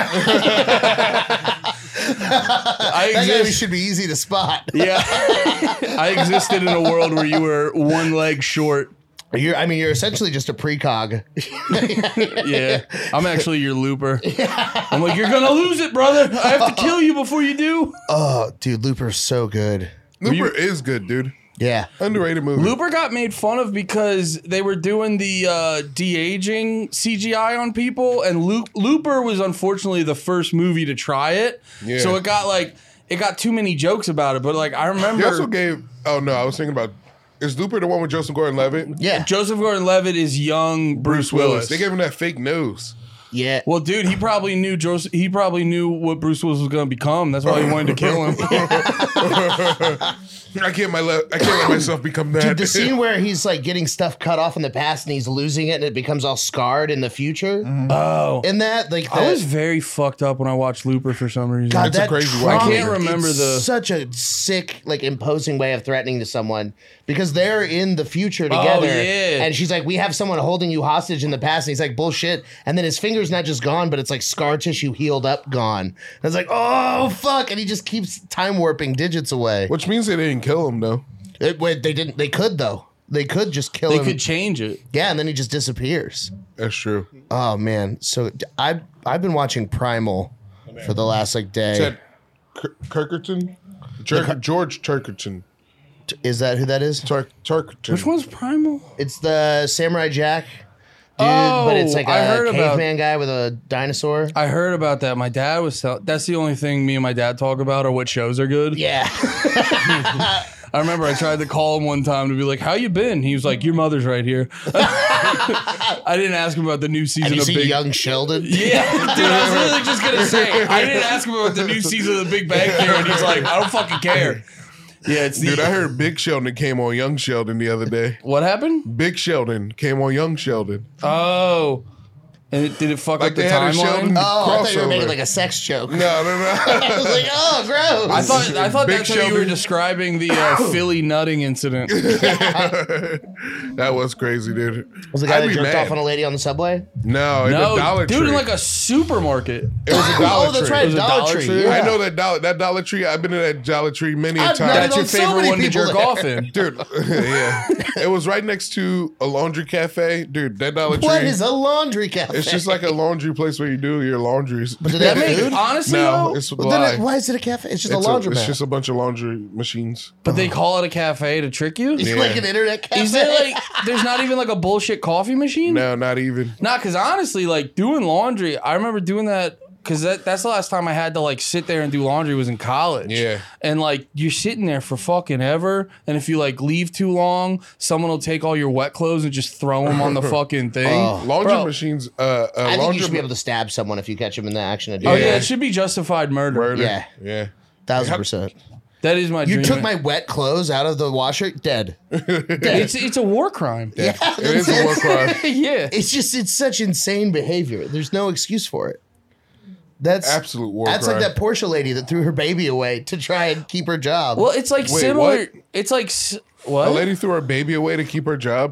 Speaker 2: That guy
Speaker 5: exist,
Speaker 2: should be easy to spot.
Speaker 5: yeah, I existed in a world where you were one leg short.
Speaker 2: You're, I mean, you're essentially just a precog.
Speaker 5: Yeah, I'm actually your looper. I'm like, you're gonna lose it, brother. I have to kill you before you do.
Speaker 2: Oh, dude, Looper's so good.
Speaker 3: Looper is good, dude.
Speaker 2: Yeah.
Speaker 3: Underrated movie.
Speaker 5: Looper got made fun of because they were doing the uh, de-aging C G I on people, and Loop- Looper was unfortunately the first movie to try it.
Speaker 3: Yeah.
Speaker 5: So it got like it got too many jokes about it. But like I
Speaker 3: He
Speaker 5: remember
Speaker 3: also gave. Oh no, I was thinking about. Is Looper the one with Joseph Gordon-Levitt?
Speaker 2: Yeah.
Speaker 5: Joseph Gordon-Levitt is young Bruce Willis.
Speaker 3: They gave him that fake nose.
Speaker 2: Yeah.
Speaker 5: Well, dude, he probably knew Joseph. He probably knew what Bruce Willis was going to become. That's why he wanted to kill him.
Speaker 3: I can't my le- I can't let myself become that.
Speaker 2: Dude, the scene where he's like getting stuff cut off in the past and he's losing it and it becomes all scarred in the future.
Speaker 5: Oh,
Speaker 2: In that, like,
Speaker 5: I
Speaker 2: that-
Speaker 5: was very fucked up when I watched Looper for some reason.
Speaker 2: God,
Speaker 3: It's a
Speaker 2: that
Speaker 3: crazy
Speaker 2: trauma-
Speaker 3: white
Speaker 5: I can't
Speaker 3: kid.
Speaker 5: remember
Speaker 2: it's
Speaker 5: the-
Speaker 2: such a sick, like, imposing way of threatening to someone because they're in the future together.
Speaker 5: yeah.
Speaker 2: And she's like, "We have someone holding you hostage in the past," and he's like, "Bullshit." And then his fingers finger's not just gone, but it's like scar tissue healed up gone. And it's like, oh fuck, and he just keeps time warping digits away.
Speaker 3: Which means they didn't kill him though.
Speaker 2: It, wait, they didn't. They could though. They could just kill
Speaker 5: They
Speaker 2: him.
Speaker 5: could change it.
Speaker 2: Yeah, and then he just disappears.
Speaker 3: That's true.
Speaker 2: Oh man, so I I've been watching Primal for the last like day.
Speaker 3: Is that K- Kirkerton? Jer- George Turkerton.
Speaker 2: Is that who that is?
Speaker 3: Tur- Turkerton.
Speaker 5: Which one's Primal?
Speaker 2: It's the Samurai Jack dude,
Speaker 5: Oh,
Speaker 2: but it's like
Speaker 5: I
Speaker 2: a
Speaker 5: heard about-
Speaker 2: caveman guy with a dinosaur.
Speaker 5: I heard about that. My dad was tell- that's the only thing me and my dad talk about are what shows are good.
Speaker 2: Yeah.
Speaker 5: I remember I tried to call him one time to be like, "How you been?" He was like, "Your mother's right here." I didn't ask him about the new season
Speaker 2: Have you
Speaker 5: of
Speaker 2: seen
Speaker 5: Big.
Speaker 2: Young Sheldon?
Speaker 5: Yeah, dude, I was literally just gonna say. I didn't ask him about the new season of The Big Bang Theory, and he's like, "I don't fucking care." Yeah, it's the,
Speaker 3: Dude, I heard Big Sheldon came on Young Sheldon the other day.
Speaker 5: what happened?
Speaker 3: Big Sheldon came on Young Sheldon.
Speaker 5: Oh, and it, did it fuck
Speaker 3: Like
Speaker 5: up the
Speaker 3: they had a
Speaker 5: timeline?
Speaker 3: Sheldon-
Speaker 2: Oh, I thought you were
Speaker 3: Crossover.
Speaker 2: making like a sex joke.
Speaker 3: No, no, no.
Speaker 2: I was like, oh, gross.
Speaker 5: I thought I thought
Speaker 3: Big
Speaker 5: that's how you were
Speaker 3: Sheldon.
Speaker 5: describing the uh, Philly nutting incident.
Speaker 3: That was crazy, dude.
Speaker 2: was the guy
Speaker 3: I'd
Speaker 2: that
Speaker 3: be
Speaker 2: jerked
Speaker 3: mad.
Speaker 2: off on a lady on the subway?
Speaker 3: No, in
Speaker 5: No,
Speaker 3: the Dollar
Speaker 5: dude,
Speaker 3: Tree.
Speaker 5: in like a supermarket.
Speaker 3: it was a Dollar
Speaker 2: Oh, that's
Speaker 3: Tree.
Speaker 2: right,
Speaker 5: was a
Speaker 2: Dollar,
Speaker 5: Dollar
Speaker 2: Tree.
Speaker 5: Tree?
Speaker 2: Yeah.
Speaker 3: I know that Dollar that Dollar Tree. I've been in that Dollar Tree many a
Speaker 2: I've
Speaker 3: time.
Speaker 2: never
Speaker 5: That's your
Speaker 2: so
Speaker 5: favorite
Speaker 2: many
Speaker 5: one to
Speaker 2: people
Speaker 5: jerk
Speaker 2: there.
Speaker 5: off in.
Speaker 3: Dude, yeah, it was right next to a laundry cafe. Dude, that Dollar
Speaker 2: What
Speaker 3: Tree.
Speaker 2: is a laundry cafe?
Speaker 3: It's just like a laundry place where you do your laundries.
Speaker 2: But did
Speaker 5: That
Speaker 2: they have
Speaker 5: makes
Speaker 2: food?
Speaker 5: honestly
Speaker 3: No,
Speaker 5: though,
Speaker 3: it's a
Speaker 2: Well, then
Speaker 3: lie.
Speaker 2: it- why is it a cafe? It's just
Speaker 3: It's
Speaker 2: a
Speaker 3: a,
Speaker 2: laundromat.
Speaker 3: it's just a bunch of laundry machines.
Speaker 5: but they call it a cafe to trick you.
Speaker 2: It's
Speaker 3: Yeah.
Speaker 2: like an internet cafe.
Speaker 5: Is there like there's not even like a bullshit coffee machine?
Speaker 3: No, not even.
Speaker 5: Not because honestly, like doing laundry, I remember doing that because that, that's the last time I had to like sit there and do laundry was in college.
Speaker 3: Yeah.
Speaker 5: And like you're sitting there for fucking ever, and if you like leave too long, someone will take all your wet clothes and just throw them on the fucking thing.
Speaker 2: Oh.
Speaker 3: Laundry
Speaker 5: Bro.
Speaker 3: machines. Uh, uh,
Speaker 2: I think
Speaker 3: laundry
Speaker 2: you should be able to stab someone if you catch him in the action of
Speaker 5: Oh
Speaker 2: doing
Speaker 5: yeah,
Speaker 3: Yeah.
Speaker 5: it should be justified murder.
Speaker 3: murder.
Speaker 2: Yeah.
Speaker 3: yeah.
Speaker 2: Thousand percent.
Speaker 5: That is my
Speaker 2: You
Speaker 5: dream.
Speaker 2: took my wet clothes out of the washer, dead.
Speaker 5: It's it's a war crime.
Speaker 2: Yeah,
Speaker 3: It is a war crime.
Speaker 5: yeah.
Speaker 2: It's just it's such insane behavior. There's no excuse for it. That's
Speaker 3: Absolute war
Speaker 2: That's
Speaker 3: crime.
Speaker 2: like that Porsche lady that threw her baby away to try and keep her job.
Speaker 5: Well, it's like
Speaker 3: Wait,
Speaker 5: similar.
Speaker 3: what?
Speaker 5: It's like s- what?
Speaker 3: A lady threw her baby away to keep her job.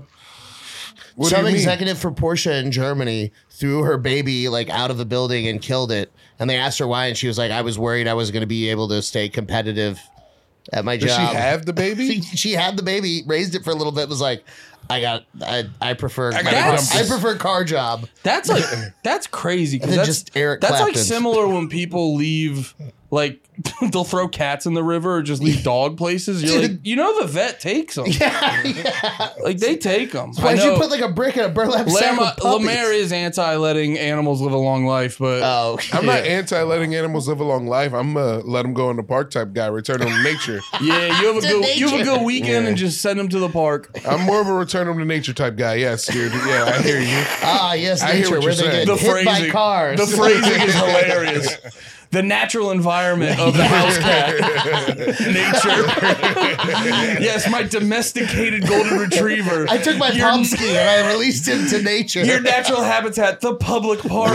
Speaker 3: What
Speaker 2: Some
Speaker 3: do you mean?
Speaker 2: executive for Porsche in Germany threw her baby like out of a building and killed it. And they asked her why, and she was like, "I was worried I was going to be able to stay competitive at my
Speaker 3: Does
Speaker 2: job."
Speaker 3: she have the baby?
Speaker 2: She, she had the baby, raised it for a little bit. Was like, "I got, I, I prefer,
Speaker 3: I
Speaker 2: I,
Speaker 3: gotta
Speaker 5: dump
Speaker 2: I
Speaker 3: this.
Speaker 2: prefer car job."
Speaker 5: That's like that's crazy. 'cause
Speaker 2: And then
Speaker 5: that's
Speaker 2: just Eric
Speaker 5: that's like
Speaker 2: Clapton.
Speaker 5: similar when people leave. Like they'll throw cats in the river or just leave dog places. You're like,
Speaker 2: Dude.
Speaker 5: you know, the vet takes them.
Speaker 2: Yeah, yeah.
Speaker 5: Like they take them.
Speaker 2: Why'd you put like a brick in a burlap sack
Speaker 5: Lama,
Speaker 2: with puppies?
Speaker 5: Lemaire is anti letting animals live a long life, but
Speaker 2: Oh,
Speaker 3: I'm not
Speaker 2: yeah.
Speaker 3: anti letting animals live a long life. I'm a let them go in the park type guy. Return them to nature.
Speaker 5: yeah, you have a
Speaker 2: To
Speaker 5: good you have a
Speaker 2: nature.
Speaker 5: good weekend
Speaker 3: Yeah.
Speaker 5: and just send them to the park.
Speaker 3: I'm more of a return them to nature type guy. Yes, dude. Yeah, I hear you.
Speaker 2: Ah, yes,
Speaker 3: I hear
Speaker 2: nature,
Speaker 3: what
Speaker 2: where
Speaker 3: you're
Speaker 2: they
Speaker 3: saying.
Speaker 2: get
Speaker 5: The
Speaker 2: hit by
Speaker 5: phrasing,
Speaker 2: cars.
Speaker 5: the phrasing is hilarious. The natural environment of the house cat, nature. Yes, my domesticated golden retrievor.
Speaker 2: I took my
Speaker 5: Your-
Speaker 2: Pomsky and I released him to nature.
Speaker 5: Your natural habitat, the public park.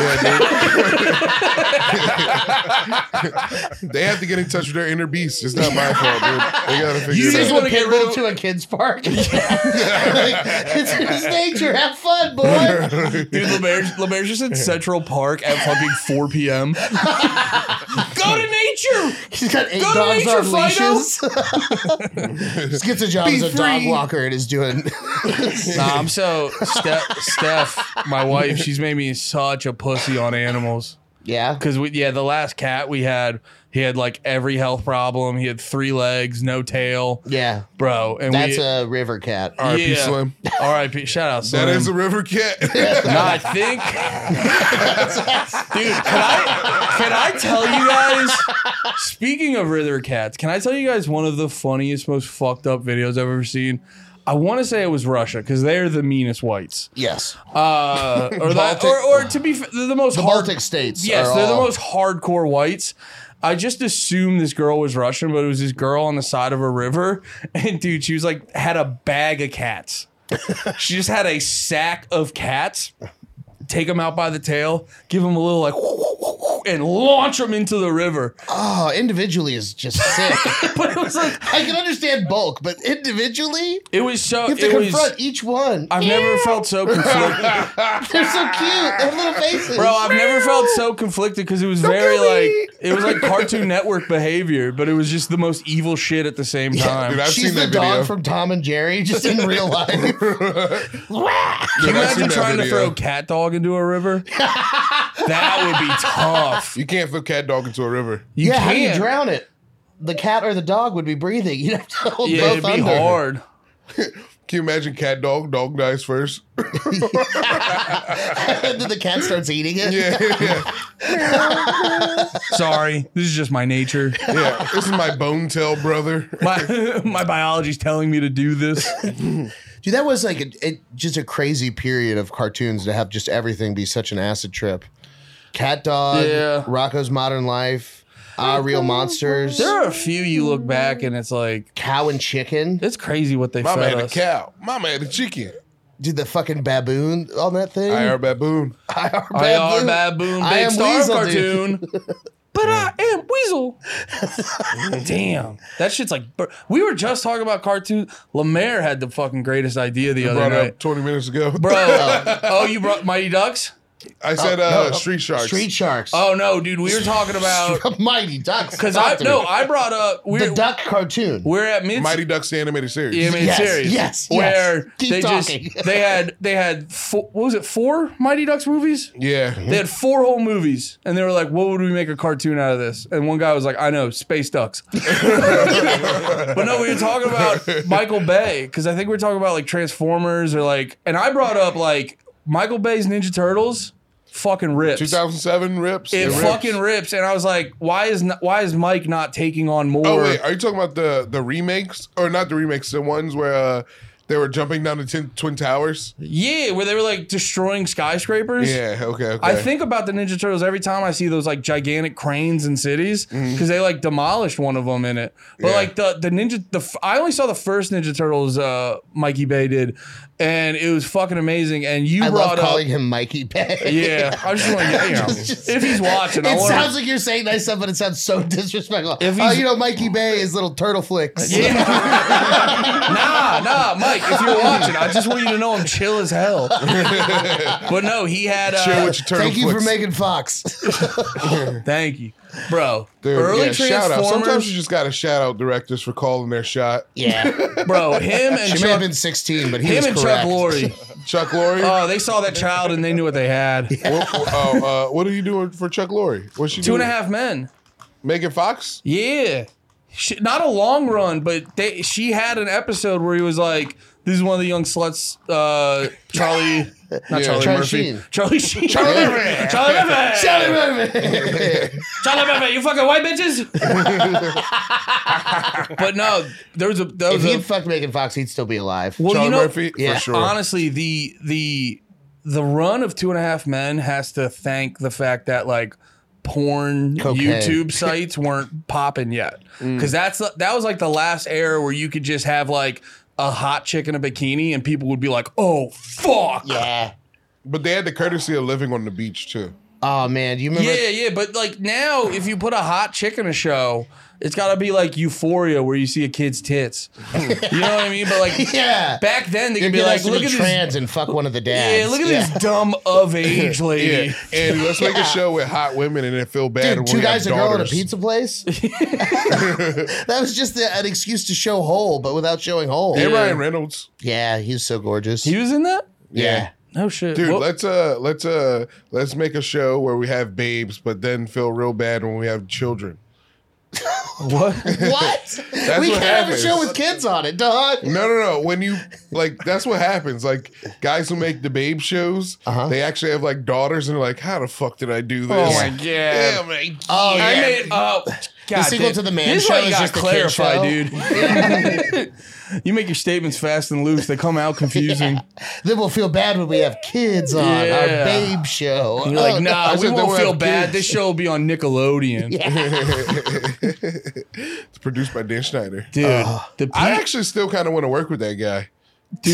Speaker 3: They have to get in touch with their inner beast. It's not my fault, dude. They gotta figure
Speaker 5: You
Speaker 3: it
Speaker 5: just
Speaker 3: out.
Speaker 5: wanna get rid of-
Speaker 2: to a kids park. Like, it's, it's nature. Have fun, boy.
Speaker 5: Dude, Lemaire, Lemaire just in Central Park at fucking four p.m. Go to nature.
Speaker 2: He's got eight
Speaker 5: Go to
Speaker 2: dogs
Speaker 5: nature,
Speaker 2: on
Speaker 5: Fido.
Speaker 2: leashes. Just gets a job
Speaker 3: Be
Speaker 2: as a dog
Speaker 3: free.
Speaker 2: walker and is doing.
Speaker 5: Nah, I'm so Steph, Steph, my wife, she's made me such a pussy on animals.
Speaker 2: Yeah.
Speaker 5: Cause we, yeah, the last cat we had, he had like every health problem. He had three legs, no tail,
Speaker 2: Yeah.
Speaker 5: bro. And
Speaker 2: That's
Speaker 5: we,
Speaker 2: a river cat.
Speaker 3: R I P
Speaker 5: yeah.
Speaker 3: Slim.
Speaker 5: R I P Shout out, Slim.
Speaker 3: That is a river cat.
Speaker 5: Nah, I think, dude. Can I can I tell you guys? Speaking of river cats, can I tell you guys one of the funniest, most fucked up videos I've ever seen? I want to say it was Russia because they're the meanest whites.
Speaker 2: Yes.
Speaker 5: Uh, or, that,
Speaker 2: Baltic-
Speaker 5: or or to be, fa- they're the most
Speaker 2: The
Speaker 5: hard,
Speaker 2: Baltic states.
Speaker 5: Yes,
Speaker 2: are
Speaker 5: they're the
Speaker 2: all-
Speaker 5: most hardcore whites. I just assumed this girl was Russian, but it was this girl on the side of a river, and dude, she was like had a bag of cats. She just had a sack of cats. Take them out by the tail, give them a little like, and launch them into the river.
Speaker 2: Oh, individually is just sick.
Speaker 5: But it was like
Speaker 2: I can understand bulk, but individually,
Speaker 5: it was so.
Speaker 2: you have to
Speaker 5: it
Speaker 2: confront
Speaker 5: was.
Speaker 2: each one.
Speaker 5: I've never felt so conflicted,
Speaker 2: They're so cute. They have little faces.
Speaker 5: bro. I've never felt so conflicted because it was very
Speaker 3: kill me.
Speaker 5: like it was like Cartoon Network behavior, but it was just the most evil shit at the same time.
Speaker 3: Dude, I've
Speaker 2: She's
Speaker 3: seen
Speaker 2: the
Speaker 3: that
Speaker 2: dog
Speaker 3: video.
Speaker 2: from Tom and Jerry, just in real life.
Speaker 5: Can you
Speaker 3: Dude, I've seen
Speaker 5: imagine
Speaker 3: that
Speaker 5: trying to
Speaker 3: video.
Speaker 5: throw cat dog into a river? That would be tough.
Speaker 3: You can't throw cat dog into a river.
Speaker 5: You
Speaker 2: yeah, how do you
Speaker 5: can't.
Speaker 2: drown it? The cat or the dog would be breathing. You'd have to hold
Speaker 5: Yeah,
Speaker 2: both
Speaker 5: it'd be
Speaker 2: under.
Speaker 5: hard.
Speaker 3: Can you imagine cat dog? Dog dies first.
Speaker 2: And then the cat starts eating it.
Speaker 3: Yeah, yeah,
Speaker 5: Sorry, this is just my nature.
Speaker 3: yeah. This is my bone tail brother.
Speaker 5: My my biology's telling me to do this.
Speaker 2: Dude, that was like a, it, just a crazy period of cartoons to have just everything be such an acid trip. Cat Dog,
Speaker 5: Yeah.
Speaker 2: Rocco's Modern Life, Ah Real Monsters,
Speaker 5: There are a few you look back and it's like
Speaker 2: Cow and Chicken.
Speaker 5: it's crazy what they
Speaker 3: My
Speaker 5: fed
Speaker 3: man, a
Speaker 5: us.
Speaker 3: cow. My man, a chicken.
Speaker 2: Dude, the fucking baboon on that thing.
Speaker 3: I are baboon.
Speaker 2: I are
Speaker 5: I are baboon,
Speaker 2: I
Speaker 5: big
Speaker 2: am
Speaker 5: star
Speaker 2: Weasel,
Speaker 5: cartoon. But I am Weasel. Damn, that shit's like. We were just talking about cartoon. Lemaire had the fucking greatest idea the
Speaker 3: I
Speaker 5: other
Speaker 3: brought it
Speaker 5: night,
Speaker 3: up twenty minutes ago.
Speaker 5: bro. uh, oh, you brought Mighty Ducks?
Speaker 3: I said
Speaker 2: Oh,
Speaker 3: uh,
Speaker 2: no.
Speaker 3: Street Sharks.
Speaker 2: Street Sharks.
Speaker 5: Oh no, dude, we were talking about
Speaker 2: Mighty Ducks.
Speaker 5: because
Speaker 2: Talk
Speaker 5: I
Speaker 2: to
Speaker 5: no,
Speaker 2: me.
Speaker 5: I brought up we're
Speaker 2: the duck cartoon.
Speaker 5: we're at mid
Speaker 3: Mighty Ducks the animated series.
Speaker 5: the animated
Speaker 2: Yes,
Speaker 5: series.
Speaker 2: yes, yes.
Speaker 5: Where
Speaker 2: Keep
Speaker 5: they
Speaker 2: talking.
Speaker 5: just they had they had four, what was it four Mighty Ducks movies?
Speaker 3: Yeah.
Speaker 5: They had four whole movies, and they were like, "What would we make a cartoon out of this?" And one guy was like, "I know, Space Ducks." But no, we were talking about Michael Bay because I think we were talking about like Transformers or like, and I brought up like Michael Bay's Ninja Turtles. Fucking rips.
Speaker 3: two thousand seven rips.
Speaker 5: It
Speaker 3: rips.
Speaker 5: fucking rips, and I was like, "Why is not, why is Mike not taking on more?"
Speaker 3: Oh wait, are you talking about the the remakes or not the remakes? The ones where uh, they were jumping down the tin, twin towers.
Speaker 5: Yeah, where they were like destroying skyscrapers.
Speaker 3: Yeah. Okay. Okay.
Speaker 5: I think about the Ninja Turtles every time I see those like gigantic cranes in cities because they like demolished one of them in it. But
Speaker 3: Yeah.
Speaker 5: like the the Ninja, the f- I only saw the first Ninja Turtles uh, Mikey Bay did, and it was fucking amazing. And you
Speaker 2: I
Speaker 5: brought
Speaker 2: love
Speaker 5: up,
Speaker 2: calling him Mikey Bay.
Speaker 5: yeah, I just want to, you know,
Speaker 2: Just-
Speaker 5: if he's watching, I
Speaker 2: It
Speaker 5: want.
Speaker 2: sounds like you're saying nice stuff, but it sounds so disrespectful.
Speaker 5: If
Speaker 2: Oh,
Speaker 5: he's-
Speaker 2: you know, Mikey Bay is little turtle flicks.
Speaker 5: Yeah. nah, nah, Mike. If you're watching, I just want you to know I'm chill as hell. But no, he had. Uh,
Speaker 3: Chill with your turtle
Speaker 2: Thank you for
Speaker 3: flicks.
Speaker 2: making Fox.
Speaker 5: Thank you, bro.
Speaker 3: Dude,
Speaker 5: Early
Speaker 3: yeah, shout out. Sometimes
Speaker 5: Transformers,
Speaker 3: you just gotta shout out directors for calling their shot.
Speaker 2: Yeah.
Speaker 5: bro. Him and
Speaker 2: She may
Speaker 5: Chuck,
Speaker 2: have been sixteen, but he
Speaker 5: him
Speaker 2: was
Speaker 5: and
Speaker 2: correct.
Speaker 5: Chuck Lorre.
Speaker 3: Chuck Lorre.
Speaker 5: Oh, they saw that child and they knew what they had.
Speaker 3: What, oh, uh, what are you doing for Chuck Lorre? What's she
Speaker 5: Two
Speaker 3: doing?
Speaker 5: and a half men.
Speaker 3: Megan Fox.
Speaker 5: Yeah. She, not a long run, but they, she had an episode where he was like, this is one of the young sluts, uh, Charlie, not
Speaker 3: Yeah.
Speaker 5: Charlie,
Speaker 2: Charlie
Speaker 5: Murphy.
Speaker 2: Sheen.
Speaker 5: Charlie Sheen.
Speaker 3: Charlie Murphy.
Speaker 5: Charlie Murphy.
Speaker 2: Charlie Murphy.
Speaker 5: Charlie Murphy, you fucking white bitches. But no, there was a, there
Speaker 2: If
Speaker 5: was
Speaker 2: he
Speaker 5: a
Speaker 2: had fucked Megan Fox, he'd still be alive.
Speaker 5: well,
Speaker 3: Charlie
Speaker 5: you know,
Speaker 3: Murphy
Speaker 2: yeah,
Speaker 3: for sure.
Speaker 5: honestly, the, the, the run of Two and a Half Men has to thank the fact that like porn
Speaker 2: Cocaine.
Speaker 5: YouTube sites weren't popping yet, because that's the- that was like the last era where you could just have like a hot chick in a bikini and people would be like, "Oh fuck."
Speaker 2: Yeah.
Speaker 3: But they had the courtesy of living on the beach too.
Speaker 2: Oh, man. Do you remember?
Speaker 5: Yeah, yeah, but like now, if you put a hot chick in a show, it's got to be like Euphoria, where you see a kid's tits. You know what I mean? But like
Speaker 2: Yeah.
Speaker 5: back then, they
Speaker 2: You're
Speaker 5: could be
Speaker 2: gonna
Speaker 5: like,
Speaker 2: have to
Speaker 5: "Look
Speaker 2: be
Speaker 5: at this."
Speaker 2: trans and fuck one of the dads.
Speaker 5: Yeah, look at this dumb of age lady.
Speaker 3: Yeah, and let's make
Speaker 2: Yeah.
Speaker 3: a show with hot women and then feel bad.
Speaker 2: Dude,
Speaker 3: when
Speaker 2: two
Speaker 3: we have
Speaker 2: guys, a girl, and a
Speaker 3: daughters.
Speaker 2: pizza place. That was just a- an excuse to show hole, but without showing hole.
Speaker 3: And
Speaker 5: Yeah.
Speaker 3: Ryan Reynolds.
Speaker 2: Yeah, he's so gorgeous.
Speaker 5: He was in that?
Speaker 2: yeah.
Speaker 5: No shit.
Speaker 3: Dude,
Speaker 5: What-
Speaker 3: let's uh let's uh let's make a show where we have babes, but then feel real bad when we have children.
Speaker 5: what?
Speaker 2: What? we
Speaker 3: what
Speaker 2: can't have a
Speaker 3: happens.
Speaker 2: show with kids on it, dog.
Speaker 3: No, no, no. When you like, that's what happens. Like guys who make the babe shows,
Speaker 2: Uh-huh.
Speaker 3: they actually have like daughters, and they're like, "How the fuck did I do this?"
Speaker 5: Oh my god.
Speaker 3: Yeah, man.
Speaker 2: Oh, yeah.
Speaker 5: I made oh God,
Speaker 2: sequel
Speaker 5: damn.
Speaker 2: to The Man
Speaker 5: This is
Speaker 2: Show
Speaker 5: why you
Speaker 2: is
Speaker 5: gotta
Speaker 2: just a kid
Speaker 5: clarify,
Speaker 2: show.
Speaker 5: dude. You make your statements fast and loose. They come out confusing.
Speaker 2: Then we'll feel bad when we have kids on
Speaker 5: Yeah.
Speaker 2: our babe show.
Speaker 5: You're like,
Speaker 2: Oh,
Speaker 5: nah,
Speaker 3: I
Speaker 5: we
Speaker 3: said then
Speaker 5: won't
Speaker 3: we'll
Speaker 5: feel
Speaker 3: have
Speaker 5: bad.
Speaker 3: kids.
Speaker 5: This show will be on Nickelodeon.
Speaker 3: It's produced by Dan Schneider.
Speaker 5: Dude, the pe-
Speaker 3: I actually still kind of want to work with that guy.
Speaker 5: do you?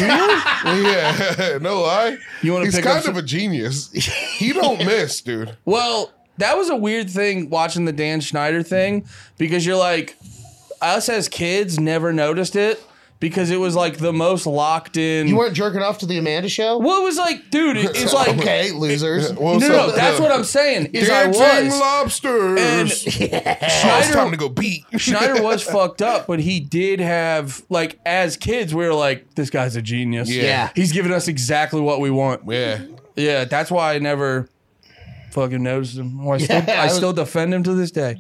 Speaker 3: Yeah, no lie.
Speaker 5: You wanna
Speaker 3: He's
Speaker 5: pick
Speaker 3: kind
Speaker 5: up
Speaker 3: of
Speaker 5: some-
Speaker 3: a genius. He don't miss, dude.
Speaker 5: Well, that was a weird thing watching the Dan Schneider thing because you're like, us as kids never noticed it because it was like the most locked in.
Speaker 2: You weren't jerking off to the Amanda show?
Speaker 5: Well, it was like, dude, it, it's like.
Speaker 2: Okay, losers.
Speaker 3: Well,
Speaker 5: No,
Speaker 3: so-
Speaker 5: no, that's what I'm saying. Is I
Speaker 3: Dancing
Speaker 5: was.
Speaker 3: lobsters.
Speaker 5: And
Speaker 3: Oh, it's
Speaker 5: Schneider,
Speaker 3: time to go beat.
Speaker 5: Schneider was fucked up, but he did have, like, as kids, we were like, this guy's a genius.
Speaker 3: Yeah.
Speaker 2: Yeah.
Speaker 5: He's giving us exactly what we want.
Speaker 3: Yeah.
Speaker 5: Yeah, that's why I never fucking noticed him. Well, I, still,
Speaker 2: Yeah, I
Speaker 5: I
Speaker 2: was-
Speaker 5: still defend him to this day.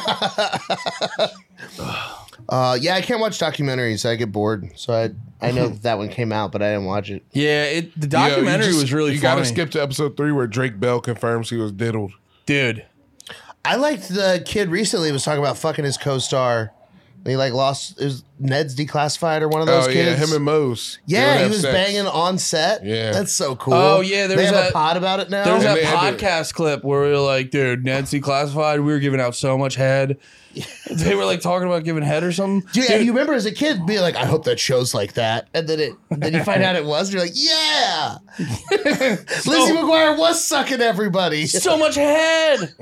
Speaker 2: Uh, yeah, I can't watch documentaries. I get bored. So I I know that, that one came out, but I didn't watch it.
Speaker 5: Yeah, it, the
Speaker 3: Yo, you
Speaker 5: documentary
Speaker 3: just-
Speaker 5: was really
Speaker 3: You
Speaker 5: funny.
Speaker 3: gotta skip to episode three where Drake Bell confirms he was diddled.
Speaker 5: Dude.
Speaker 2: I liked the kid recently was talking about fucking his co-star. He like lost is Ned's Declassified or one of those
Speaker 3: Oh
Speaker 2: kids.
Speaker 3: yeah, him and Mose. They would
Speaker 2: yeah, he
Speaker 3: have
Speaker 2: was
Speaker 3: sex.
Speaker 2: banging on set.
Speaker 3: Yeah.
Speaker 2: That's so cool.
Speaker 5: Oh, yeah, there
Speaker 2: they
Speaker 5: was
Speaker 2: have a
Speaker 5: that-
Speaker 2: pod about it now.
Speaker 5: There was
Speaker 3: And
Speaker 5: that
Speaker 3: they had to-
Speaker 5: podcast clip where we were like, dude, Nancy Classified, we were giving out so much head. They were like talking about giving head or something.
Speaker 2: Dude,
Speaker 5: Dude,
Speaker 2: you remember as a kid being like, I hope that show's like that. And then it then you find out it was, and you're like, yeah. Lizzie McGuire was sucking everybody. Dude,
Speaker 5: so much head.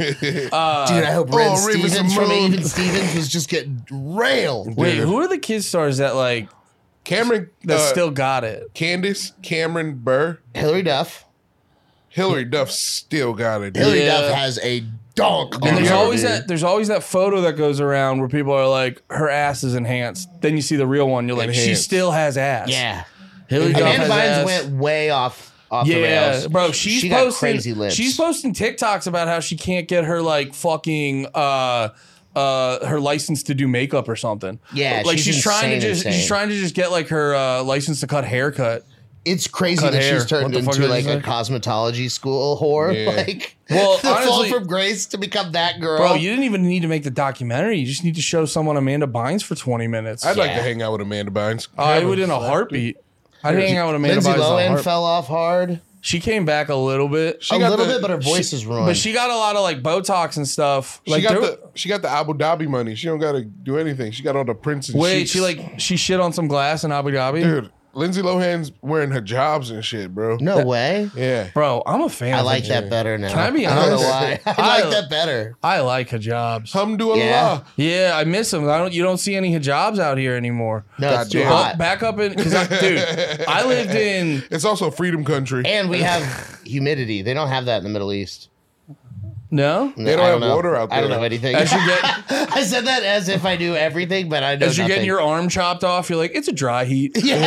Speaker 2: I hope Ren
Speaker 3: oh, Rivers
Speaker 2: Stevens
Speaker 3: and
Speaker 2: from
Speaker 3: Moon.
Speaker 2: Even Stevens was just getting railed.
Speaker 5: Wait,
Speaker 3: Dude.
Speaker 5: who are the kid stars that like
Speaker 3: Cameron
Speaker 5: that
Speaker 3: uh,
Speaker 5: still got it?
Speaker 3: Candace Cameron Burr.
Speaker 2: Hillary Duff.
Speaker 3: Hillary Duff still got it. dude.
Speaker 2: Hillary
Speaker 5: Yeah.
Speaker 2: Duff has a donk on
Speaker 5: And there's
Speaker 3: Yeah,
Speaker 2: her.
Speaker 5: always
Speaker 3: dude.
Speaker 5: that there's always that photo that goes around where people are like, her ass is enhanced. Then you see the real one, you're like, she
Speaker 3: Enhanced.
Speaker 5: still has ass.
Speaker 2: Yeah.
Speaker 5: Hillary Duff
Speaker 2: Amanda
Speaker 5: has
Speaker 2: Bynes
Speaker 5: ass.
Speaker 2: went way off off the
Speaker 5: Yeah,
Speaker 2: rails.
Speaker 5: bro, she's
Speaker 2: she got
Speaker 5: posting
Speaker 2: crazy lips.
Speaker 5: she's posting TikToks about how she can't get her like fucking uh uh her license to do makeup or something.
Speaker 2: Yeah,
Speaker 5: like
Speaker 2: she's
Speaker 5: she's, trying to
Speaker 2: insane,
Speaker 5: just
Speaker 2: insane.
Speaker 5: she's trying to just get like her uh license to cut haircut.
Speaker 2: It's crazy
Speaker 5: Cut
Speaker 2: that
Speaker 5: hair.
Speaker 2: she's turned
Speaker 5: What the fuck
Speaker 2: into
Speaker 5: did
Speaker 2: like
Speaker 5: you
Speaker 2: a
Speaker 5: say?
Speaker 2: cosmetology school whore.
Speaker 3: Yeah.
Speaker 2: Like,
Speaker 5: Well,
Speaker 2: the fall
Speaker 5: honestly-
Speaker 2: from grace to become that girl.
Speaker 5: Bro, you didn't even need to make the documentary. You just need to show someone Amanda Bynes for twenty minutes.
Speaker 3: I'd like
Speaker 2: Yeah.
Speaker 3: to hang out with Amanda Bynes.
Speaker 5: I would in a heartbeat. I'd hang out with Amanda
Speaker 2: Lindsay
Speaker 5: Bynes. in a
Speaker 2: Lohan
Speaker 5: heart-
Speaker 2: fell off hard.
Speaker 5: She came back a little bit.
Speaker 3: She
Speaker 2: a
Speaker 3: got
Speaker 2: little
Speaker 3: the-
Speaker 2: bit, but her voice
Speaker 5: she-
Speaker 2: is ruined.
Speaker 5: But she got a lot of like Botox and stuff.
Speaker 3: She
Speaker 5: Like
Speaker 3: got
Speaker 5: there-
Speaker 3: the she got the Abu Dhabi money. She don't got to do anything. She got all the prints and
Speaker 5: wait,
Speaker 3: sheets.
Speaker 5: she like she shit on some glass in Abu Dhabi.
Speaker 3: dude. Lindsay Lohan's wearing hijabs and shit, bro.
Speaker 2: no way.
Speaker 3: Yeah.
Speaker 5: Bro, I'm a fan.
Speaker 2: I
Speaker 5: of
Speaker 2: like
Speaker 5: hijab.
Speaker 2: that better now.
Speaker 5: Can I be
Speaker 2: I don't know
Speaker 5: honest?
Speaker 2: why. I
Speaker 5: I-
Speaker 2: like that better.
Speaker 5: I like hijabs.
Speaker 3: Alhamdulillah.
Speaker 2: Yeah.
Speaker 5: Yeah, I miss them. I don't. You don't see any hijabs out here anymore.
Speaker 2: No, it's too
Speaker 3: Goddamn.
Speaker 5: Up,
Speaker 2: hot.
Speaker 5: back up in, cause I, dude, I lived in.
Speaker 3: It's also freedom country.
Speaker 2: And we have humidity. They don't have that in the Middle East.
Speaker 5: No,
Speaker 3: They don't
Speaker 2: I
Speaker 3: have
Speaker 2: know.
Speaker 3: water out
Speaker 2: I don't
Speaker 3: there.
Speaker 2: know anything.
Speaker 5: as you get
Speaker 2: I said that as if I knew everything, but I know
Speaker 5: as you're
Speaker 2: nothing.
Speaker 5: getting your arm chopped off, you're like, it's a dry heat.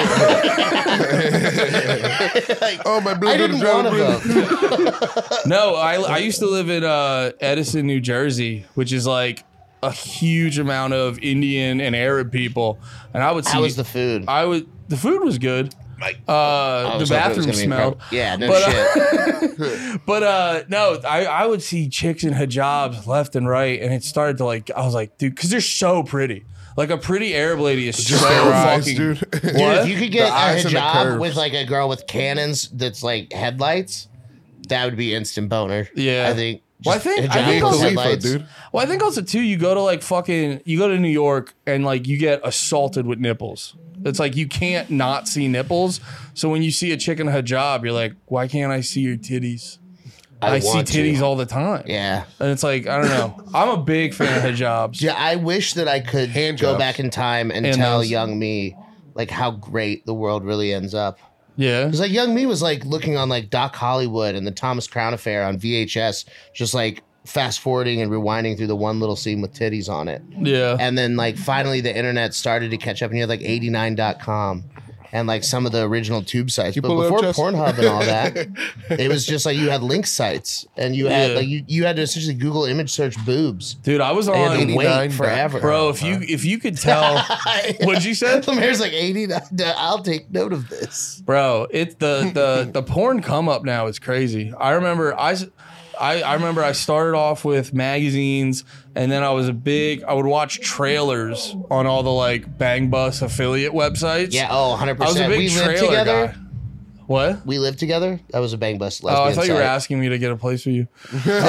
Speaker 3: Oh, my
Speaker 2: I
Speaker 3: blood
Speaker 2: didn't want to vote.
Speaker 5: No, I I used to live in uh, Edison, New Jersey, which is like a huge amount of Indian and Arab people, and I would see.
Speaker 2: How was the food?
Speaker 5: I would. The food was good. Uh,
Speaker 2: I
Speaker 5: the
Speaker 2: was hoping it was
Speaker 5: bathroom
Speaker 2: gonna be
Speaker 5: smelled.
Speaker 2: incredible. Yeah, no
Speaker 5: But, uh,
Speaker 2: shit.
Speaker 5: But uh, no, I, I would see chicks in hijabs left and right, and it started to like I was like, dude, because they're so pretty. Like a pretty Arab lady is
Speaker 3: Just
Speaker 5: so
Speaker 3: their eyes,
Speaker 5: fucking.
Speaker 3: dude.
Speaker 2: Dude,
Speaker 5: What?
Speaker 2: if you could get
Speaker 3: The
Speaker 2: a
Speaker 3: eyes and the
Speaker 2: hijab
Speaker 3: curves.
Speaker 2: with like a girl with cannons that's like headlights, that would be instant boner.
Speaker 5: Yeah.
Speaker 2: I think.
Speaker 5: Well, I
Speaker 2: Just
Speaker 5: think- I
Speaker 2: hijab
Speaker 5: think
Speaker 2: with
Speaker 5: also-
Speaker 3: Khalifa,
Speaker 2: headlights.
Speaker 3: dude.
Speaker 5: Well, I think also too, you go to like fucking, you go to New York and like you get assaulted with nipples. It's like you can't not see nipples. So when you see a chick in a hijab, you're like, why can't I see your titties? I, see
Speaker 2: want to.
Speaker 5: titties all the time.
Speaker 2: Yeah.
Speaker 5: And it's like, I don't know. I'm a big fan of hijabs.
Speaker 2: Yeah, I wish that I could
Speaker 3: Hand
Speaker 2: go
Speaker 3: jobs.
Speaker 2: back in time and
Speaker 5: And
Speaker 2: tell
Speaker 5: those-
Speaker 2: young me like how great the world really ends up.
Speaker 5: Yeah.
Speaker 2: Because like young me was like looking on like Doc Hollywood and the Thomas Crown Affair on V H S, just like fast forwarding and rewinding through the one little scene with titties on it.
Speaker 5: Yeah.
Speaker 2: And then like finally the internet started to catch up and you had like eighty-nine dot com and like some of the original tube sites. But
Speaker 3: pull it up,
Speaker 2: before
Speaker 3: Jess?
Speaker 2: Pornhub and all that, it was just like you had link sites and you had
Speaker 5: Yeah.
Speaker 2: like you, you had to essentially Google image search boobs.
Speaker 5: Dude, I was
Speaker 2: And you had
Speaker 5: on.
Speaker 2: to
Speaker 3: eighty-nine
Speaker 2: wait forever.
Speaker 5: Bro, if you if you could tell. What'd you say?
Speaker 2: There's like eighty-nine. I'll take note of this.
Speaker 5: Bro, it's the the the porn come up now is crazy. I remember I, s- I I remember I started off with magazines, and then I was a big. I would watch trailers on all the like Bang Bus affiliate websites.
Speaker 2: Yeah, oh, one hundred
Speaker 5: I was
Speaker 2: percent.
Speaker 5: a big
Speaker 2: We lived
Speaker 5: trailer
Speaker 2: together.
Speaker 5: guy. What?
Speaker 2: We Live Together? That was a Bang Bus
Speaker 5: Oh, I
Speaker 2: lesbian
Speaker 5: thought you were
Speaker 2: site.
Speaker 5: asking me to get a place for you.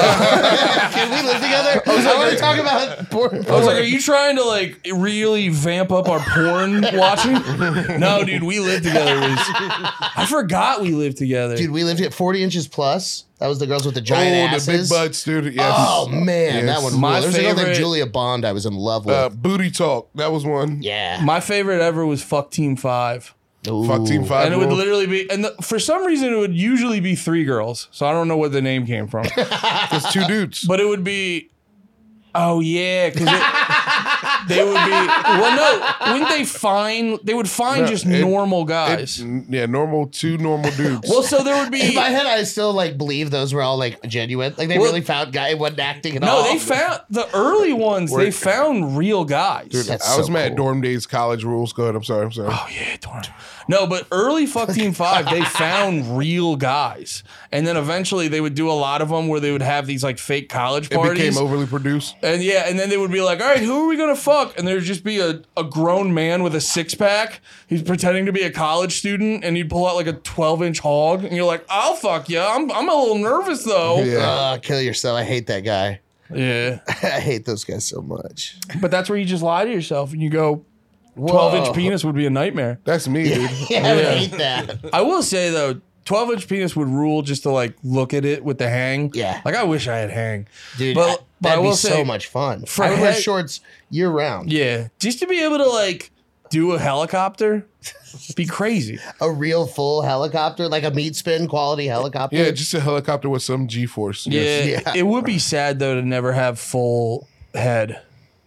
Speaker 2: Can we live together? I, was like, I want to talk about porn.
Speaker 5: I was like, are you trying to like really vamp up our porn watching? No, dude, We Live Together was. I forgot We Lived Together.
Speaker 2: Dude, We Lived at forty inches plus. That was the girls with the giant
Speaker 3: oh,
Speaker 2: asses.
Speaker 3: the big butts, dude. Yes.
Speaker 2: Oh man,
Speaker 3: Yes.
Speaker 2: that one.
Speaker 5: My
Speaker 2: ruled. There's a girl named
Speaker 5: favorite-
Speaker 2: Julia Bond I was in love with.
Speaker 3: Uh, booty talk. That was one.
Speaker 2: yeah.
Speaker 5: My favorite ever was Fuck Team Five.
Speaker 3: Fuck Team Five.
Speaker 5: And it would
Speaker 3: rule.
Speaker 5: literally be, and the, for some reason, it would usually be three girls. So I don't know where the name came from.
Speaker 3: It's two dudes.
Speaker 5: But it would be, oh yeah, because they would be. Well, no, wouldn't they find? They would find
Speaker 3: No,
Speaker 5: just
Speaker 3: it-
Speaker 5: normal
Speaker 3: It-
Speaker 5: guys.
Speaker 3: yeah, normal two normal dudes.
Speaker 5: Well, so there would
Speaker 2: In
Speaker 5: be.
Speaker 2: my head, I still like believe those were all like genuine. Like they
Speaker 5: Well-
Speaker 2: really found guy wasn't acting at
Speaker 5: No,
Speaker 2: all.
Speaker 5: they found the early ones. They
Speaker 3: Wait.
Speaker 5: found real guys.
Speaker 3: Dude,
Speaker 2: That's
Speaker 3: I was
Speaker 2: so
Speaker 3: mad
Speaker 2: cool.
Speaker 3: at dorm days, college rules. Go ahead. I'm sorry. I'm sorry.
Speaker 5: Oh yeah, darn. No, but early Fuck Team Five, they found real guys, and then eventually they would do a lot of them where they would have these like fake college
Speaker 3: it
Speaker 5: parties.
Speaker 3: became overly produced.
Speaker 5: And yeah, and then they would be like, all right, who are we gonna fuck? And there'd just be a, a grown man with a six pack. He's pretending to be a college student, and he'd pull out like a twelve inch hog, and you're like, I'll fuck you. I'm I'm a little nervous though.
Speaker 3: Yeah.
Speaker 2: Uh, kill yourself. I hate that guy.
Speaker 5: Yeah.
Speaker 2: I hate those guys so much.
Speaker 5: But that's where you just lie to yourself and you go, twelve inch
Speaker 2: Whoa.
Speaker 5: penis would be a nightmare.
Speaker 3: That's me, dude.
Speaker 2: Yeah, I would
Speaker 5: Yeah.
Speaker 2: hate that.
Speaker 5: I will say though, twelve inch penis would rule just to like look at it with the hang.
Speaker 2: Yeah.
Speaker 5: Like I wish I had hang.
Speaker 2: Dude,
Speaker 5: But-
Speaker 2: I-
Speaker 5: but I
Speaker 2: that'd
Speaker 5: will
Speaker 2: be so
Speaker 5: say,
Speaker 2: much fun.
Speaker 5: for
Speaker 2: I would wear
Speaker 5: head-
Speaker 2: shorts year round.
Speaker 5: Yeah. Just to be able to like do a helicopter, be crazy.
Speaker 2: A real full helicopter, like a meat spin quality helicopter.
Speaker 3: Yeah, just a helicopter with some G force.
Speaker 5: Yeah,
Speaker 2: Yeah.
Speaker 5: It would be sad though to never have full head.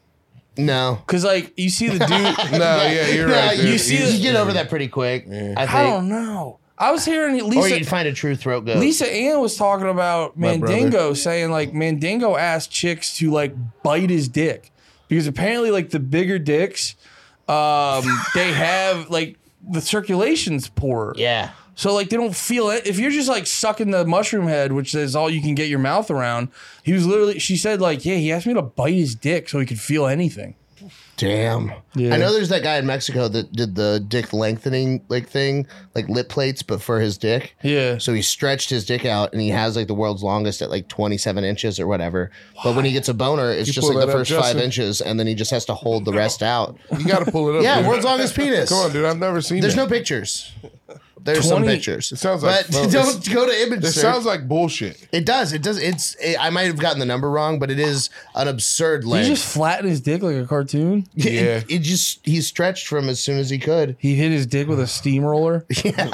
Speaker 2: No.
Speaker 5: Cause like you see the dude.
Speaker 3: No, yeah, you're
Speaker 2: No,
Speaker 3: right.
Speaker 2: you,
Speaker 3: dude.
Speaker 5: you see
Speaker 2: you
Speaker 5: the-
Speaker 2: get over that pretty quick. I think.
Speaker 5: I don't know. I was hearing
Speaker 2: Or
Speaker 5: Lisa.
Speaker 2: you'd find a true throat goat.
Speaker 5: Lisa Ann was talking about
Speaker 3: My brother.
Speaker 5: Mandingo, saying like Mandingo asked chicks to like bite his dick because apparently like the bigger dicks, um, they have like the circulation's poorer.
Speaker 2: Yeah.
Speaker 5: So like they don't feel it. If you're just like sucking the mushroom head, which is all you can get your mouth around, he was literally. She said like, yeah, he asked me to bite his dick so he could feel anything.
Speaker 2: Damn.
Speaker 5: Yeah.
Speaker 2: I know there's that guy in Mexico that did the dick lengthening like thing, like lip plates, but for his dick.
Speaker 5: Yeah.
Speaker 2: So he stretched his dick out and he has like the world's longest at like twenty-seven inches or whatever. But when he gets a boner, it's
Speaker 3: You
Speaker 2: just
Speaker 3: pull
Speaker 2: like the
Speaker 3: that up,
Speaker 2: first five
Speaker 3: Justin?
Speaker 2: inches and then he just has to hold the rest out.
Speaker 3: You got to pull it up.
Speaker 2: Yeah,
Speaker 3: dude.
Speaker 2: world's longest penis.
Speaker 3: Come on, dude. I've never seen
Speaker 2: There's
Speaker 3: that.
Speaker 2: no pictures. There's some
Speaker 5: twenty
Speaker 2: pictures.
Speaker 3: It sounds like-
Speaker 2: but
Speaker 3: well,
Speaker 2: don't go to image
Speaker 3: This
Speaker 2: search.
Speaker 3: sounds like bullshit.
Speaker 2: It does. It does. It's. It, I might have gotten the number wrong, but it is an absurd
Speaker 5: He
Speaker 2: length.
Speaker 5: just flattened his dick like a cartoon.
Speaker 2: It-
Speaker 3: Yeah.
Speaker 2: It, just he stretched from as soon as he could.
Speaker 5: He hit his dick with a steamroller.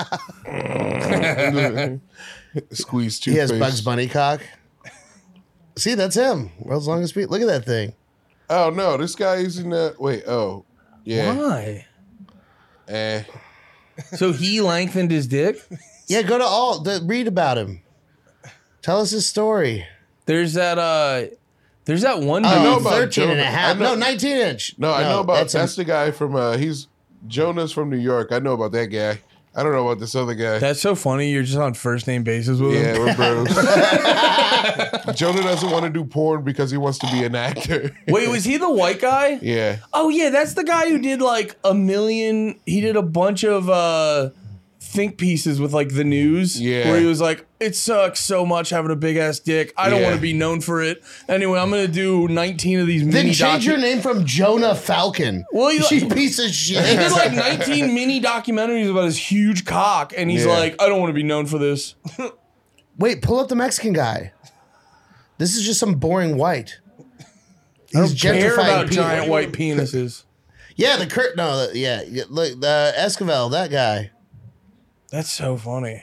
Speaker 3: Squeeze
Speaker 2: He has
Speaker 3: toothpaste.
Speaker 2: Bugs Bunny cock. See, that's him. World's longest penis. Look at that thing.
Speaker 3: Oh no, this guy is in the. Wait. Oh. Yeah.
Speaker 5: Why?
Speaker 3: Eh.
Speaker 5: So he lengthened his dick?
Speaker 2: Yeah, go to all. The, read about him. Tell us his story.
Speaker 5: There's that uh there's that one dude.
Speaker 3: I know
Speaker 2: Oh,
Speaker 3: about
Speaker 2: thirteen and a
Speaker 3: Jonah.
Speaker 2: half.
Speaker 3: I know-
Speaker 2: No, nineteen inch.
Speaker 3: No, I know about
Speaker 2: that's
Speaker 3: that's,
Speaker 2: him.
Speaker 3: the guy from. uh He's Jonah's from New York. I know about that guy. I don't know about this other guy.
Speaker 5: That's so funny. You're just on first name basis with
Speaker 3: yeah,
Speaker 5: him.
Speaker 3: we're bros. Jonah doesn't want to do porn because he wants to be an actor.
Speaker 5: Wait, was he the white guy?
Speaker 3: Yeah.
Speaker 5: Oh yeah, that's the guy who did like a million. He did a bunch of uh think pieces with like the news.
Speaker 3: Yeah.
Speaker 5: Where he was like, it sucks so much having a big ass dick. I don't
Speaker 3: Yeah.
Speaker 5: want to be known for it. Anyway, I'm gonna do nineteen of these
Speaker 2: Then
Speaker 5: mini
Speaker 2: change
Speaker 5: docu-
Speaker 2: your name from Jonah Falcon.
Speaker 5: Well, you-
Speaker 2: you piece of
Speaker 5: He
Speaker 2: shit.
Speaker 5: did like nineteen mini documentaries about his huge cock, and he's
Speaker 3: Yeah.
Speaker 5: like, I don't want to be known for this.
Speaker 2: Wait, pull up the Mexican guy. This is just some boring white.
Speaker 5: I
Speaker 2: He's
Speaker 5: don't care
Speaker 2: gentrifying
Speaker 5: about
Speaker 2: people.
Speaker 5: giant white penises.
Speaker 2: Yeah, the Kurt. No, the, yeah, yeah, look, the Esquivel, that guy.
Speaker 5: That's so funny.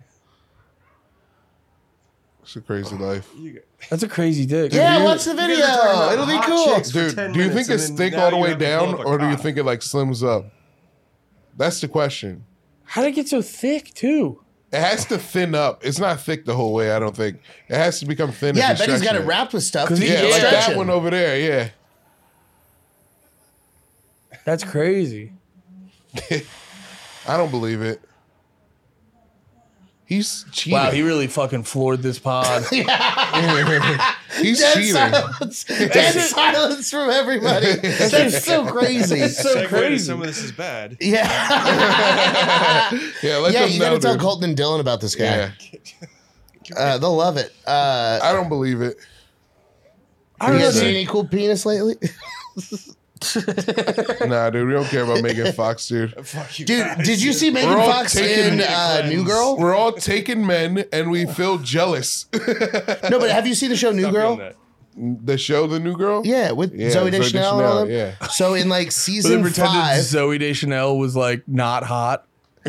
Speaker 3: It's a crazy life.
Speaker 5: That's a crazy dick.
Speaker 2: Yeah,
Speaker 5: Dude,
Speaker 2: watch the video.
Speaker 4: about
Speaker 2: It'll be
Speaker 4: hot
Speaker 2: cool.
Speaker 4: chicks. For
Speaker 3: Dude,
Speaker 4: ten
Speaker 3: do you
Speaker 4: minutes,
Speaker 3: think it's
Speaker 4: and then
Speaker 3: thick
Speaker 4: now
Speaker 3: all the
Speaker 4: you
Speaker 3: way
Speaker 4: have to
Speaker 3: down,
Speaker 4: blow up a
Speaker 3: or do you
Speaker 4: cock.
Speaker 3: think it like slims up? That's the question.
Speaker 5: How'd it get so thick too?
Speaker 3: It has to thin up. It's not thick the whole way, I don't think. It has to become thin.
Speaker 2: Yeah, I
Speaker 3: if you
Speaker 2: bet he's got
Speaker 3: stretch
Speaker 2: it wrapped with stuff.
Speaker 5: 'Cause
Speaker 2: to
Speaker 5: he-
Speaker 3: Yeah,
Speaker 2: keep
Speaker 3: like that
Speaker 2: stretching.
Speaker 3: one over there. Yeah.
Speaker 5: That's crazy.
Speaker 3: I don't believe it. He's cheating.
Speaker 5: Wow, he really fucking floored this pod.
Speaker 3: He's
Speaker 2: Dead
Speaker 3: cheating.
Speaker 2: silence. Dead silence from everybody. That's so crazy.
Speaker 5: so
Speaker 4: Segue to
Speaker 5: crazy.
Speaker 4: Some of this is bad.
Speaker 2: Yeah.
Speaker 3: Yeah, let
Speaker 2: yeah,
Speaker 3: them
Speaker 2: you
Speaker 3: know,
Speaker 2: gotta tell
Speaker 3: dude.
Speaker 2: Colton and Dylan about this guy.
Speaker 3: Yeah,
Speaker 2: Uh, they'll love it. Uh,
Speaker 3: I don't believe it.
Speaker 5: I
Speaker 2: you
Speaker 5: don't know.
Speaker 2: guys seen
Speaker 5: dude.
Speaker 2: any cool penis lately?
Speaker 3: Nah, dude, we don't care about Megan Fox, dude.
Speaker 4: Fuck you.
Speaker 2: Dude,
Speaker 4: guys.
Speaker 2: did you see Megan
Speaker 3: We're all
Speaker 2: Fox
Speaker 3: taking
Speaker 2: in
Speaker 3: it,
Speaker 2: uh,
Speaker 4: friends.
Speaker 2: New Girl?
Speaker 3: We're all taken men, and we feel jealous.
Speaker 2: No, but have you seen the show New
Speaker 4: Stop
Speaker 2: Girl?
Speaker 4: doing that.
Speaker 3: The show, The New Girl.
Speaker 2: Yeah, with
Speaker 3: Yeah,
Speaker 2: Zoe
Speaker 3: Zooey
Speaker 2: Deschanel and all them.
Speaker 3: Deschanel, yeah.
Speaker 2: So in like
Speaker 5: But they
Speaker 2: season
Speaker 5: pretended
Speaker 2: five,
Speaker 5: Zoe Deschanel was like not hot.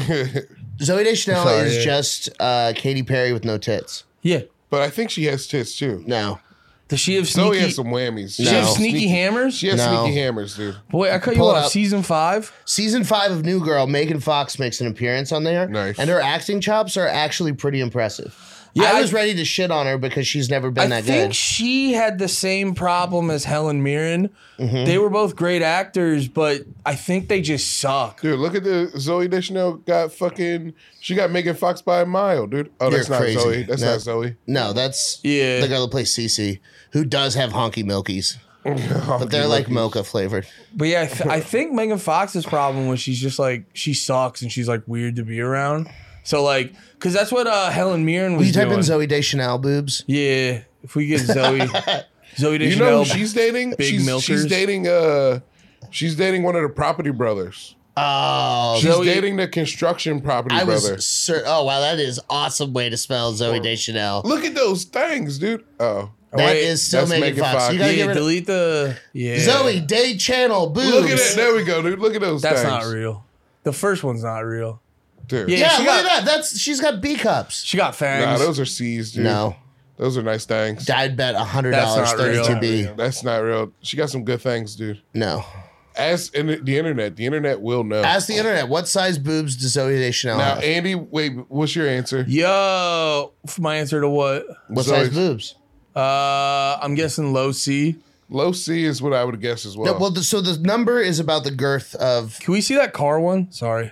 Speaker 2: Zoe Deschanel
Speaker 5: Sorry,
Speaker 2: is
Speaker 5: yeah.
Speaker 2: just uh, Katy Perry with no tits.
Speaker 5: Yeah.
Speaker 3: But I think she has tits too.
Speaker 2: No.
Speaker 5: Does she have
Speaker 3: Zoe
Speaker 5: sneaky?
Speaker 3: has some whammies.
Speaker 5: Does she have
Speaker 2: No.
Speaker 5: sneaky hammers?
Speaker 3: She has
Speaker 2: No.
Speaker 3: sneaky hammers, dude.
Speaker 5: Boy, I cut you
Speaker 2: Pull it
Speaker 5: off.
Speaker 2: up.
Speaker 5: Season five.
Speaker 2: Season five of New Girl, Megan Fox makes an appearance on there.
Speaker 3: Nice.
Speaker 2: And her acting chops are actually pretty impressive.
Speaker 5: Yeah,
Speaker 2: I
Speaker 5: I-
Speaker 2: was ready to shit on her because she's never been
Speaker 5: I
Speaker 2: that
Speaker 5: think
Speaker 2: good.
Speaker 5: she had the same problem as Helen Mirren.
Speaker 2: Mm-hmm.
Speaker 5: They were both great actors, but I think they just suck.
Speaker 3: Dude, look at the Zoe Deschanel got fucking. She got Megan Fox by a mile, dude. Oh, that's
Speaker 2: You're
Speaker 3: not
Speaker 2: crazy.
Speaker 3: Zoe. That's
Speaker 2: No.
Speaker 3: not Zoe.
Speaker 2: No, that's
Speaker 5: Yeah.
Speaker 2: the girl that plays Cece, who does have honky milkies, but they're like mocha flavored.
Speaker 5: But yeah, I, th- I think Megan Fox's problem was she's just like she sucks and she's like weird to be around. So like, cause that's what uh, Helen Mirren
Speaker 2: Will
Speaker 5: was
Speaker 2: you type
Speaker 5: doing.
Speaker 2: in Zoe Deschanel boobs?
Speaker 5: Yeah, if we get Zoe, Zoe
Speaker 3: You
Speaker 5: Deschanel,
Speaker 3: know who she's dating?
Speaker 5: big
Speaker 3: she's,
Speaker 5: milkers.
Speaker 3: she's dating. Uh, she's dating one of the property brothers.
Speaker 2: Oh,
Speaker 3: She's
Speaker 5: Zoe-
Speaker 3: dating the construction property
Speaker 2: I
Speaker 3: brother.
Speaker 2: was cer- oh wow, that is awesome way to spell Zoe Deschanel.
Speaker 3: Look at those things, dude. Oh,
Speaker 2: That
Speaker 5: wait,
Speaker 2: is still
Speaker 3: that's
Speaker 2: Megan,
Speaker 3: Megan
Speaker 2: Fox.
Speaker 3: Fox.
Speaker 2: You gotta
Speaker 5: yeah,
Speaker 2: get rid of
Speaker 5: delete the yeah.
Speaker 2: Zoe Day Channel boobs.
Speaker 3: look at it. There we go, dude. Look at those
Speaker 5: That's
Speaker 3: things.
Speaker 5: not real. The first one's not real.
Speaker 3: Dude.
Speaker 5: Yeah.
Speaker 2: Yeah,
Speaker 5: She
Speaker 2: look
Speaker 5: got-
Speaker 2: at that. That's she's got B cups.
Speaker 5: She got fangs.
Speaker 3: Nah, those are C's, dude.
Speaker 2: No,
Speaker 3: Those are nice things.
Speaker 2: I'd bet a hundred
Speaker 5: That's
Speaker 2: dollars
Speaker 5: not real.
Speaker 2: thirty-two B.
Speaker 3: That's not real. She got some good things, dude.
Speaker 2: No,
Speaker 3: Ask in the internet. The internet will know.
Speaker 2: ask the internet. What size boobs does Zoe Deschanel
Speaker 3: now,
Speaker 2: have?
Speaker 3: Andy, wait. What's your answer?
Speaker 5: Yo, my answer to what?
Speaker 2: What
Speaker 3: Zoe's-
Speaker 2: size boobs?
Speaker 5: Uh, I'm guessing low C.
Speaker 3: Low C is what I would guess as well.
Speaker 2: No, well, the, so the number is about the girth of.
Speaker 5: Can we see that car one? Sorry.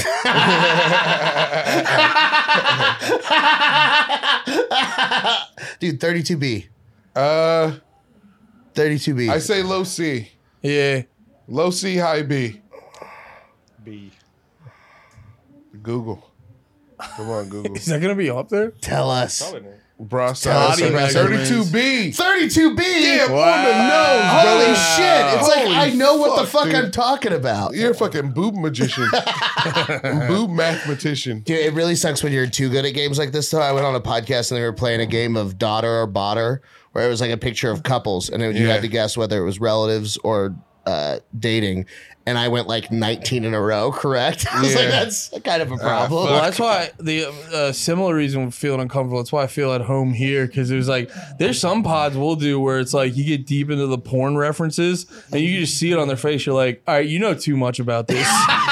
Speaker 2: Dude, thirty-two B.
Speaker 3: uh,
Speaker 2: thirty-two B.
Speaker 3: I say low C.
Speaker 5: Yeah.
Speaker 3: Low C, high B.
Speaker 4: B.
Speaker 3: Google. Come on, Google.
Speaker 5: Is that gonna be up there?
Speaker 2: Tell us.
Speaker 4: Probably not.
Speaker 3: Bra
Speaker 5: Body
Speaker 3: size
Speaker 5: measurements.
Speaker 3: thirty-two B.
Speaker 2: thirty-two B.
Speaker 3: Damn,
Speaker 5: Wow.
Speaker 3: on the nose,
Speaker 2: Holy
Speaker 3: brother.
Speaker 2: shit. It's
Speaker 3: Holy
Speaker 2: like I know what the
Speaker 3: fuck,
Speaker 2: fuck
Speaker 3: dude.
Speaker 2: I'm talking about.
Speaker 3: You're a fucking boob magician. Boob mathematician.
Speaker 2: Dude, it really sucks when you're too good at games like this, though. I went on a podcast and they were playing a game of daughter or botter, where it was like a picture of couples, and it, you
Speaker 3: Yeah.
Speaker 2: had to guess whether it was relatives or uh, dating. And I went like nineteen in a row, correct? I was like,
Speaker 3: Yeah.
Speaker 2: that's kind of a problem.
Speaker 5: Well, that's why the uh, similar reason we're feeling uncomfortable. That's why I feel at home here because it was like there's some pods we'll do where it's like you get deep into the porn references and you just see it on their face. You're like, all right, you know too much about this.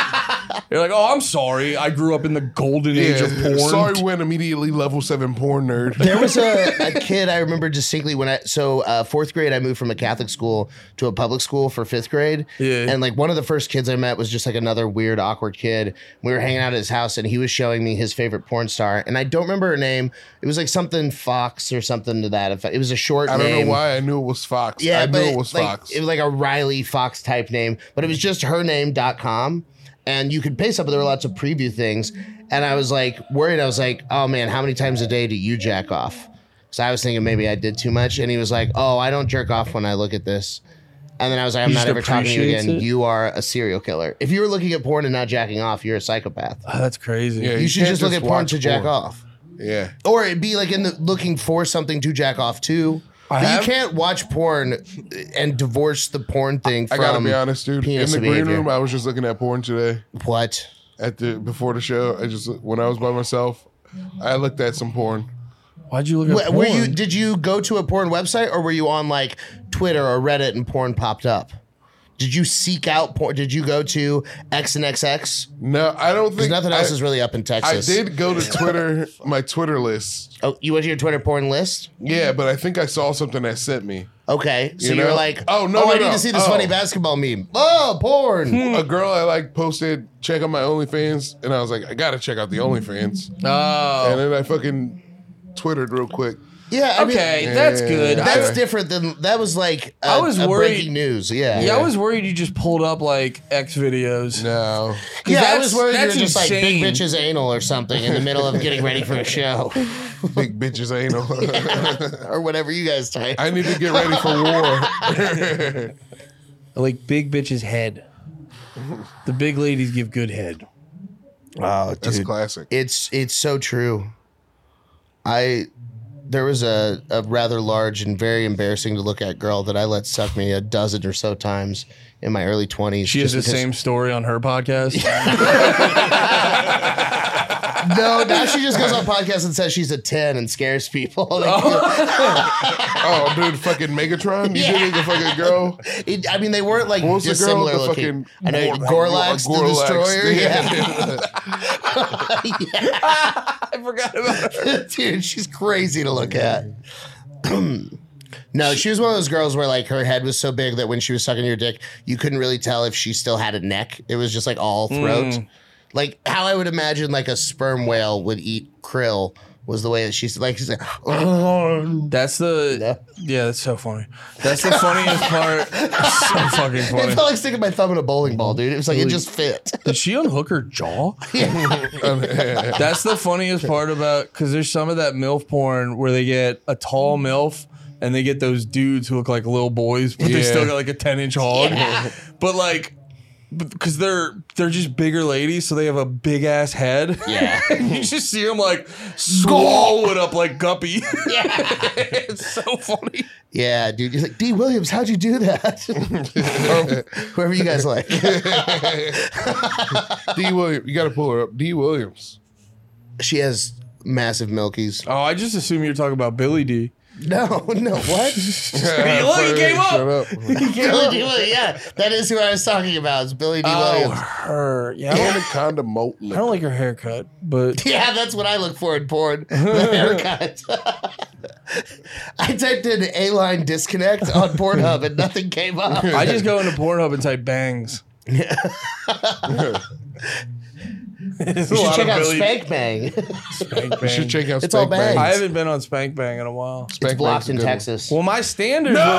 Speaker 5: You're like, oh, I'm sorry. I grew up in the golden age of
Speaker 3: Yeah,
Speaker 5: porn.
Speaker 3: sorry, went immediately level seven porn nerd.
Speaker 2: There was a, a kid I remember distinctly when I so uh, fourth grade I moved from a Catholic school to a public school for fifth grade.
Speaker 5: Yeah.
Speaker 2: And like one of the first kids I met was just like another weird, awkward kid. We were hanging out at his house and he was showing me his favorite porn star. And I don't remember her name. It was like something Fox or something to that effect. It was a short
Speaker 3: I don't
Speaker 2: name.
Speaker 3: know why I knew it was Fox.
Speaker 2: Yeah,
Speaker 3: I knew
Speaker 2: but
Speaker 3: it was
Speaker 2: like,
Speaker 3: Fox.
Speaker 2: It was like a Riley Fox type name, but it was just her name dot com. And you could pay something. There were lots of preview things. And I was like worried. I was like, oh man, how many times a day do you jack off? Because I was thinking maybe I did too much. And he was like, oh, I don't jerk off when I look at this. And then I was like, I'm
Speaker 5: He
Speaker 2: not
Speaker 5: just
Speaker 2: ever talking to you
Speaker 5: appreciates
Speaker 2: again.
Speaker 5: it?
Speaker 2: You are a serial killer. If you were looking at porn and not jacking off, you're a psychopath.
Speaker 5: Oh, that's crazy.
Speaker 3: Yeah,
Speaker 2: You should
Speaker 3: can't
Speaker 2: just look at porn
Speaker 3: watch
Speaker 2: to jack
Speaker 3: porn.
Speaker 2: off.
Speaker 3: Yeah.
Speaker 2: Or it'd be like in the looking for something to jack off to.
Speaker 5: I
Speaker 2: But
Speaker 5: have-
Speaker 2: you can't watch porn and divorce the porn thing
Speaker 3: I
Speaker 2: from
Speaker 3: gotta be honest, dude. In
Speaker 2: penis
Speaker 3: the green
Speaker 2: behavior.
Speaker 3: room, I was just looking at porn today.
Speaker 2: What?
Speaker 3: At the before the show, I just when I was by myself, I looked at some porn.
Speaker 5: Why'd you look at
Speaker 2: Were,
Speaker 5: porn?
Speaker 2: were you? Did you go to a porn website or were you on like Twitter or Reddit and porn popped up? Did you seek out porn? Did you go to X and X X?
Speaker 3: No, I don't
Speaker 2: Because
Speaker 3: think
Speaker 2: nothing else
Speaker 3: I,
Speaker 2: is really up in
Speaker 3: I
Speaker 2: Texas.
Speaker 3: did go to Twitter, my Twitter list.
Speaker 2: Oh, you went to your Twitter porn list?
Speaker 3: Yeah, but I think I saw something that sent me.
Speaker 2: Okay, so
Speaker 3: You
Speaker 2: you, were
Speaker 3: know?
Speaker 2: like,
Speaker 3: Oh, no,
Speaker 2: oh,
Speaker 3: no,
Speaker 2: I need
Speaker 3: no.
Speaker 2: to see this
Speaker 3: Oh.
Speaker 2: funny basketball meme. Oh, porn.
Speaker 3: A girl I like posted, check out my OnlyFans, and I was like, I gotta check out the OnlyFans.
Speaker 5: Oh.
Speaker 3: And then I fucking Twittered real quick.
Speaker 2: Yeah, I
Speaker 5: Okay,
Speaker 2: mean,
Speaker 5: that's good.
Speaker 2: that's
Speaker 5: I,
Speaker 2: different than that was like a,
Speaker 5: I was
Speaker 2: a
Speaker 5: worried-
Speaker 2: breaking news. Yeah,
Speaker 5: yeah, I was worried you just pulled up like X videos.
Speaker 3: No.
Speaker 2: yeah. I
Speaker 5: that's-
Speaker 2: was worried you were
Speaker 5: that's
Speaker 2: just like big
Speaker 5: insane.
Speaker 2: bitches anal or something in the middle of getting ready for a show
Speaker 3: Big bitches anal.
Speaker 2: or whatever you guys type.
Speaker 3: I need to get ready for war.
Speaker 5: Like big bitch's head. The big ladies give good head.
Speaker 2: Oh,
Speaker 3: That's
Speaker 2: dude,
Speaker 3: classic.
Speaker 2: it's it's so true. I there was a, a rather large and very embarrassing to look at girl that I let suck me a dozen or so times in my early twenties.
Speaker 5: She has the same story on her podcast.
Speaker 2: No, now she just goes on podcasts and says she's a ten and scares people.
Speaker 3: Oh, dude, fucking Megatron? You
Speaker 2: Yeah.
Speaker 3: did the fucking girl?
Speaker 2: It, I mean, they weren't like
Speaker 3: What was the girl?
Speaker 2: dissimilar
Speaker 3: The
Speaker 2: looking.
Speaker 3: fucking
Speaker 2: I know
Speaker 3: Gor-
Speaker 2: Gorlax, the
Speaker 3: Gorlax.
Speaker 2: Destroyer. Yeah.
Speaker 5: I forgot about her.
Speaker 2: Dude, she's crazy to look at. No, she was one of those girls where like her head was so big that when she was sucking your dick, you couldn't really tell if she still had a neck. It was just like all throat.
Speaker 5: Mm.
Speaker 2: Like how I would imagine like a sperm whale would eat krill was the way that she's like she's like
Speaker 5: That's the yeah, that's so funny. That's the funniest part. It's so fucking
Speaker 2: it
Speaker 5: funny.
Speaker 2: felt like sticking my thumb in a bowling ball, dude. It was like it just fit.
Speaker 5: Did she unhook her jaw? That's the funniest part about because there's some of that MILF porn where they get a tall MILF and they get those dudes who look like little boys, but they
Speaker 3: Yeah.
Speaker 5: still got like a ten inch hog.
Speaker 2: Yeah.
Speaker 5: But like, because they're they're just bigger ladies, so they have a big ass head.
Speaker 2: Yeah.
Speaker 5: And you just see them like swallow it up like Guppy.
Speaker 2: Yeah.
Speaker 5: It's so funny.
Speaker 2: Yeah, dude. You're like, D. Williams, how'd you do that? Or whoever you guys like.
Speaker 3: D. Williams. You got to pull her up. D. Williams.
Speaker 2: She has massive milkies.
Speaker 5: Oh, I just assumed you were talking about Billy D.
Speaker 2: No, no, what?
Speaker 3: Yeah,
Speaker 5: look, he came
Speaker 3: shut
Speaker 5: up.
Speaker 2: Billy D. Williams. Yeah, that is who I was talking about. It's Billy D.
Speaker 5: Oh,
Speaker 2: Williams.
Speaker 5: her. Yeah, I don't,
Speaker 3: Anaconda moat
Speaker 5: I don't like her haircut, but
Speaker 2: Yeah, that's what I look for in porn. The haircut. I typed in A-line disconnect on Pornhub and nothing came up.
Speaker 5: I just go into Pornhub and type bangs. There's a
Speaker 2: You should
Speaker 5: lot
Speaker 2: check
Speaker 5: of
Speaker 2: out
Speaker 5: Billy-
Speaker 2: Spank Bang.
Speaker 5: Spank
Speaker 3: You should
Speaker 5: Bang.
Speaker 3: check out
Speaker 2: It's all
Speaker 3: Spank Bang.
Speaker 2: bangs.
Speaker 5: I haven't been on Spank Bang in a while.
Speaker 2: It's
Speaker 3: Spank
Speaker 2: blocked
Speaker 3: Bang's a
Speaker 2: in
Speaker 3: good one.
Speaker 2: Texas.
Speaker 5: Well, my standards. Were,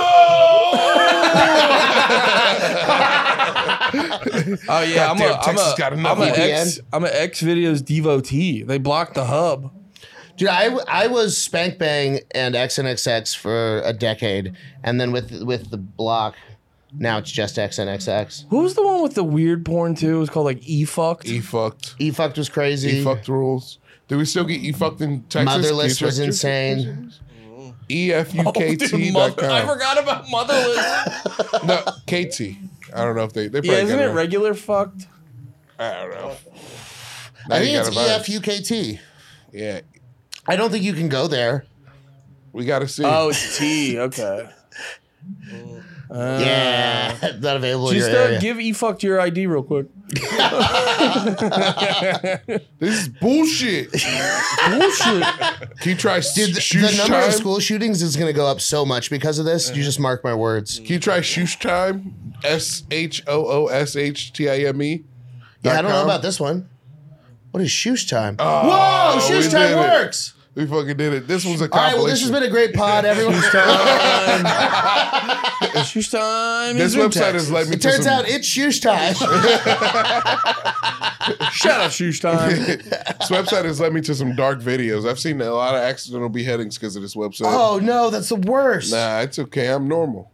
Speaker 5: oh yeah, I'm a,
Speaker 3: Goddamn,
Speaker 5: I'm
Speaker 3: Texas
Speaker 5: a,
Speaker 3: got
Speaker 5: I'm
Speaker 3: enough
Speaker 5: a
Speaker 2: V P N.
Speaker 5: X, I'm an X videos devotee. They blocked the hub.
Speaker 2: Dude, I, I was Spank Bang and X N X X for a decade. And then with with the block, now it's just X N X X.
Speaker 5: Who was the one with the weird porn too? It was called like E fucked.
Speaker 3: E fucked.
Speaker 2: E-fucked was crazy.
Speaker 3: E fucked rules. Do we still get E fucked in Texas?
Speaker 2: Motherless
Speaker 3: Can you
Speaker 2: was
Speaker 3: check-
Speaker 2: insane.
Speaker 3: E F U K T
Speaker 5: Oh, dude,
Speaker 3: dot
Speaker 5: mother- I
Speaker 3: com.
Speaker 5: forgot about motherless.
Speaker 3: No, K T. I don't know if they. They probably
Speaker 5: Yeah, isn't
Speaker 3: got
Speaker 5: it regular fucked?
Speaker 3: I don't know.
Speaker 2: I
Speaker 3: Now
Speaker 2: think
Speaker 3: you
Speaker 2: it's
Speaker 3: got
Speaker 2: E
Speaker 3: a virus.
Speaker 2: F U K T.
Speaker 3: Yeah,
Speaker 2: I don't think you can go there.
Speaker 3: we got to see.
Speaker 5: Oh, it's T. Okay. Uh,
Speaker 2: Yeah, not available in your
Speaker 5: Just uh,
Speaker 2: area.
Speaker 5: give E fucked your I D real quick.
Speaker 3: This is bullshit.
Speaker 5: Bullshit.
Speaker 3: Can you try
Speaker 2: Dude, the,
Speaker 3: shoosh
Speaker 2: the number
Speaker 3: time?
Speaker 2: of school shootings is going to go up so much because of this. You just mark my words.
Speaker 3: Can you try shoosh time? S H O O S H T I M E.
Speaker 2: Yeah, I don't know
Speaker 3: com?
Speaker 2: about this one. What is shoosh time?
Speaker 3: Oh,
Speaker 2: Whoa,
Speaker 3: we
Speaker 2: shoosh
Speaker 3: did
Speaker 2: time
Speaker 3: it.
Speaker 2: works.
Speaker 3: We fucking did it. This was a
Speaker 2: All right, well, this has
Speaker 3: compilation.
Speaker 2: been a great pod, everyone.
Speaker 5: Shoosh time.
Speaker 3: This
Speaker 5: is in
Speaker 3: website
Speaker 5: Texas.
Speaker 3: has led me
Speaker 2: It
Speaker 3: to
Speaker 2: turns
Speaker 3: some,
Speaker 2: out it's shoosh time.
Speaker 5: Shut up, Shoosh time.
Speaker 3: this website has led me to some dark videos. I've seen a lot of accidental beheadings because of this website.
Speaker 2: Oh, no, that's the worst.
Speaker 3: Nah, it's okay. I'm normal.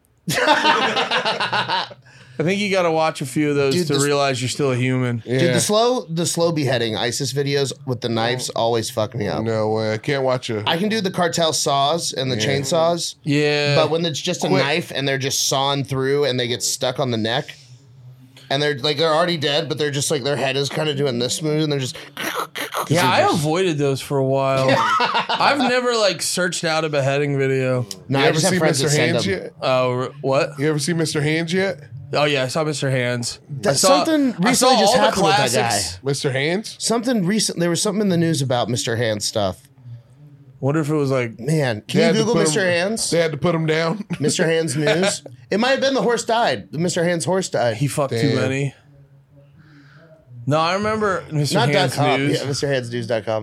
Speaker 5: I think you got to watch a few of those
Speaker 2: Dude,
Speaker 5: to
Speaker 2: this-
Speaker 5: realize you're still a human.
Speaker 3: Yeah.
Speaker 2: Dude, the slow the slow beheading ISIS videos with the knives always fuck me up.
Speaker 3: No way. I can't watch a.
Speaker 2: I can do the cartel saws and the
Speaker 3: Yeah.
Speaker 2: chainsaws,
Speaker 5: Yeah.
Speaker 2: but when it's just a
Speaker 3: Quick.
Speaker 2: knife and they're just sawing through and they get stuck on the neck, and they're like they're already dead, but they're just like their head is kind of doing this smooth, and they're just
Speaker 5: yeah, I avoided those for a while. I've never like searched out a beheading video.
Speaker 2: no.
Speaker 3: you
Speaker 2: I
Speaker 3: ever
Speaker 2: just have
Speaker 3: see
Speaker 2: friends that
Speaker 3: Mister
Speaker 2: send
Speaker 3: Hands
Speaker 2: them.
Speaker 3: yet?
Speaker 5: Oh, r- what?
Speaker 3: You ever see Mister Hands yet?
Speaker 5: Oh yeah, I saw Mister Hands. I
Speaker 2: That-
Speaker 5: saw,
Speaker 2: something
Speaker 5: I saw
Speaker 2: recently just
Speaker 5: all the
Speaker 2: happened with that
Speaker 5: classics.
Speaker 2: guy.
Speaker 3: Mister Hands?
Speaker 2: Something recent. There was something in the news about Mister Hands stuff.
Speaker 5: Wonder if it was like
Speaker 2: Man,
Speaker 3: They
Speaker 2: can
Speaker 3: had
Speaker 2: you
Speaker 3: to
Speaker 2: Google
Speaker 3: put
Speaker 2: Mister
Speaker 3: him-
Speaker 2: Hands?
Speaker 3: They had to put him down.
Speaker 2: Mister Hands news. It might have been the horse died. The Mister Hands horse died.
Speaker 5: he fucked too
Speaker 3: Damn.
Speaker 5: many. No, I remember Mister
Speaker 2: Not dot
Speaker 5: Hands
Speaker 2: com.
Speaker 5: news.
Speaker 2: Yeah, Mister Hands news dot com.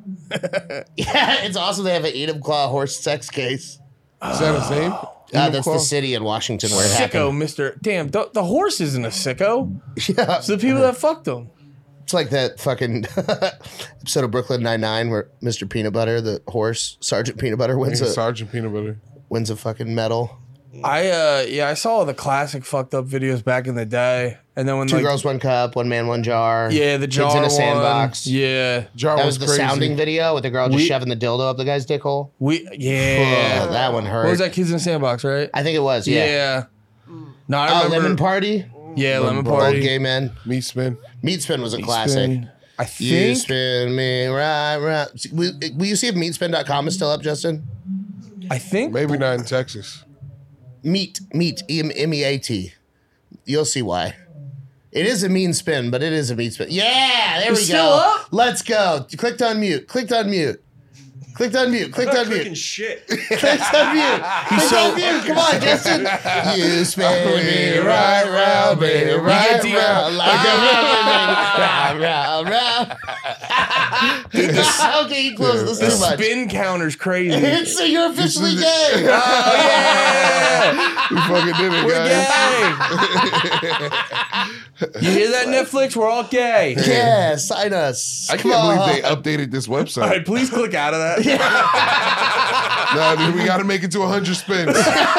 Speaker 2: Yeah, it's awesome. They have an Edom Claw horse sex case.
Speaker 3: Is that his name?
Speaker 2: Uh,
Speaker 3: Edom
Speaker 2: that's
Speaker 3: Claw?
Speaker 2: the city in Washington where it
Speaker 5: Sicko,
Speaker 2: happened.
Speaker 5: Mister Damn, the, the horse isn't a sicko.
Speaker 2: Yeah.
Speaker 5: It's the people that fucked him.
Speaker 2: It's like that fucking episode of Brooklyn Nine-Nine where Mister Peanut Butter, the horse, Sergeant Peanut Butter, wins
Speaker 3: Yeah,
Speaker 2: a,
Speaker 3: Sergeant Peanut Butter.
Speaker 2: wins a fucking medal.
Speaker 5: I uh yeah, I saw the classic fucked up videos back in the day, and then when
Speaker 2: Two
Speaker 5: like
Speaker 2: girls, one cup, one man, one jar.
Speaker 5: yeah, the jar
Speaker 2: Kids in a
Speaker 5: one,
Speaker 2: sandbox.
Speaker 5: yeah,
Speaker 3: Jar
Speaker 2: That
Speaker 3: was,
Speaker 2: was the
Speaker 3: crazy.
Speaker 2: sounding video with the girl just
Speaker 5: We-
Speaker 2: shoving the dildo up the guy's dick hole.
Speaker 5: we yeah.
Speaker 2: Oh, that one hurt.
Speaker 5: What was that? Kids in the Sandbox, right?
Speaker 2: I think it was, yeah.
Speaker 5: Yeah. No, I
Speaker 2: Oh,
Speaker 5: remember.
Speaker 2: Lemon Party?
Speaker 5: Yeah, Lemon
Speaker 3: Lemon
Speaker 5: Party.
Speaker 2: Old gay men.
Speaker 3: Meat spin.
Speaker 2: Meat Spin was a
Speaker 5: Meat
Speaker 2: classic.
Speaker 5: Spin. I
Speaker 2: You
Speaker 5: think.
Speaker 2: spin me right, right. Will, will you see if meat spin dot com is still up, Justin?
Speaker 5: I think.
Speaker 3: Maybe not in Texas.
Speaker 2: Meat, meat, M E A T. You'll see why. It is a mean spin, but it is a meat spin. Yeah, there
Speaker 5: It's
Speaker 2: we
Speaker 5: still
Speaker 2: go.
Speaker 5: up?
Speaker 2: Let's go. Clicked on mute. Clicked on mute. Clicked on mute. Clicked on
Speaker 4: Clicking
Speaker 2: mute.
Speaker 4: shit.
Speaker 2: Clicked on mute. Clicked on mute. Come on, Justin. You spin me right round, baby, right
Speaker 5: to-
Speaker 2: round, like a round, round, round. Okay, you closed this
Speaker 5: The
Speaker 2: too much.
Speaker 5: spin counter's crazy.
Speaker 2: It's so you're officially
Speaker 3: This is
Speaker 2: gay.
Speaker 5: Oh yeah,
Speaker 3: We fucking did it,
Speaker 5: we're
Speaker 3: guys.
Speaker 5: gay. You hear that, Netflix? We're all gay.
Speaker 2: Yeah, sign us.
Speaker 3: I
Speaker 2: Come
Speaker 3: can't
Speaker 2: on.
Speaker 3: believe they updated this
Speaker 5: All
Speaker 3: website.
Speaker 5: right, please click out of that.
Speaker 3: Nah, dude, we got to make it to one hundred spins.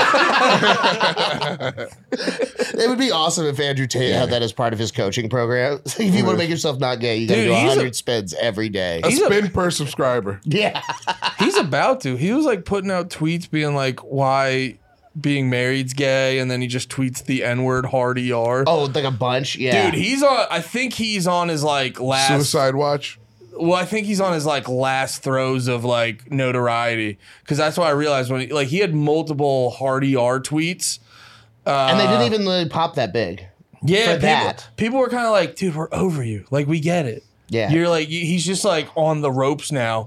Speaker 2: It would be awesome if Andrew Tate had that as part of his coaching program. If you want to make yourself not gay, you got to
Speaker 5: Dude,
Speaker 2: do
Speaker 5: he's a-
Speaker 2: one hundred spins every day.
Speaker 3: A
Speaker 5: He's a-
Speaker 3: spin per subscriber.
Speaker 2: Yeah.
Speaker 5: He's about to. He was like putting out tweets being like, why being married's gay, and then he just tweets the N-word hard E R.
Speaker 2: Oh, like a bunch? Yeah.
Speaker 5: Dude, he's on. I think he's on his like last.
Speaker 3: Suicide watch.
Speaker 5: Well, I think he's on his like last throes of like notoriety, because that's why I realized when he, like he had multiple hard E R tweets.
Speaker 2: and they didn't even really pop that big.
Speaker 5: Yeah,
Speaker 2: For
Speaker 5: people,
Speaker 2: that.
Speaker 5: people were kind of like, dude, we're over you. Like we get it.
Speaker 2: Yeah.
Speaker 5: You're like you- he's just like on the ropes now.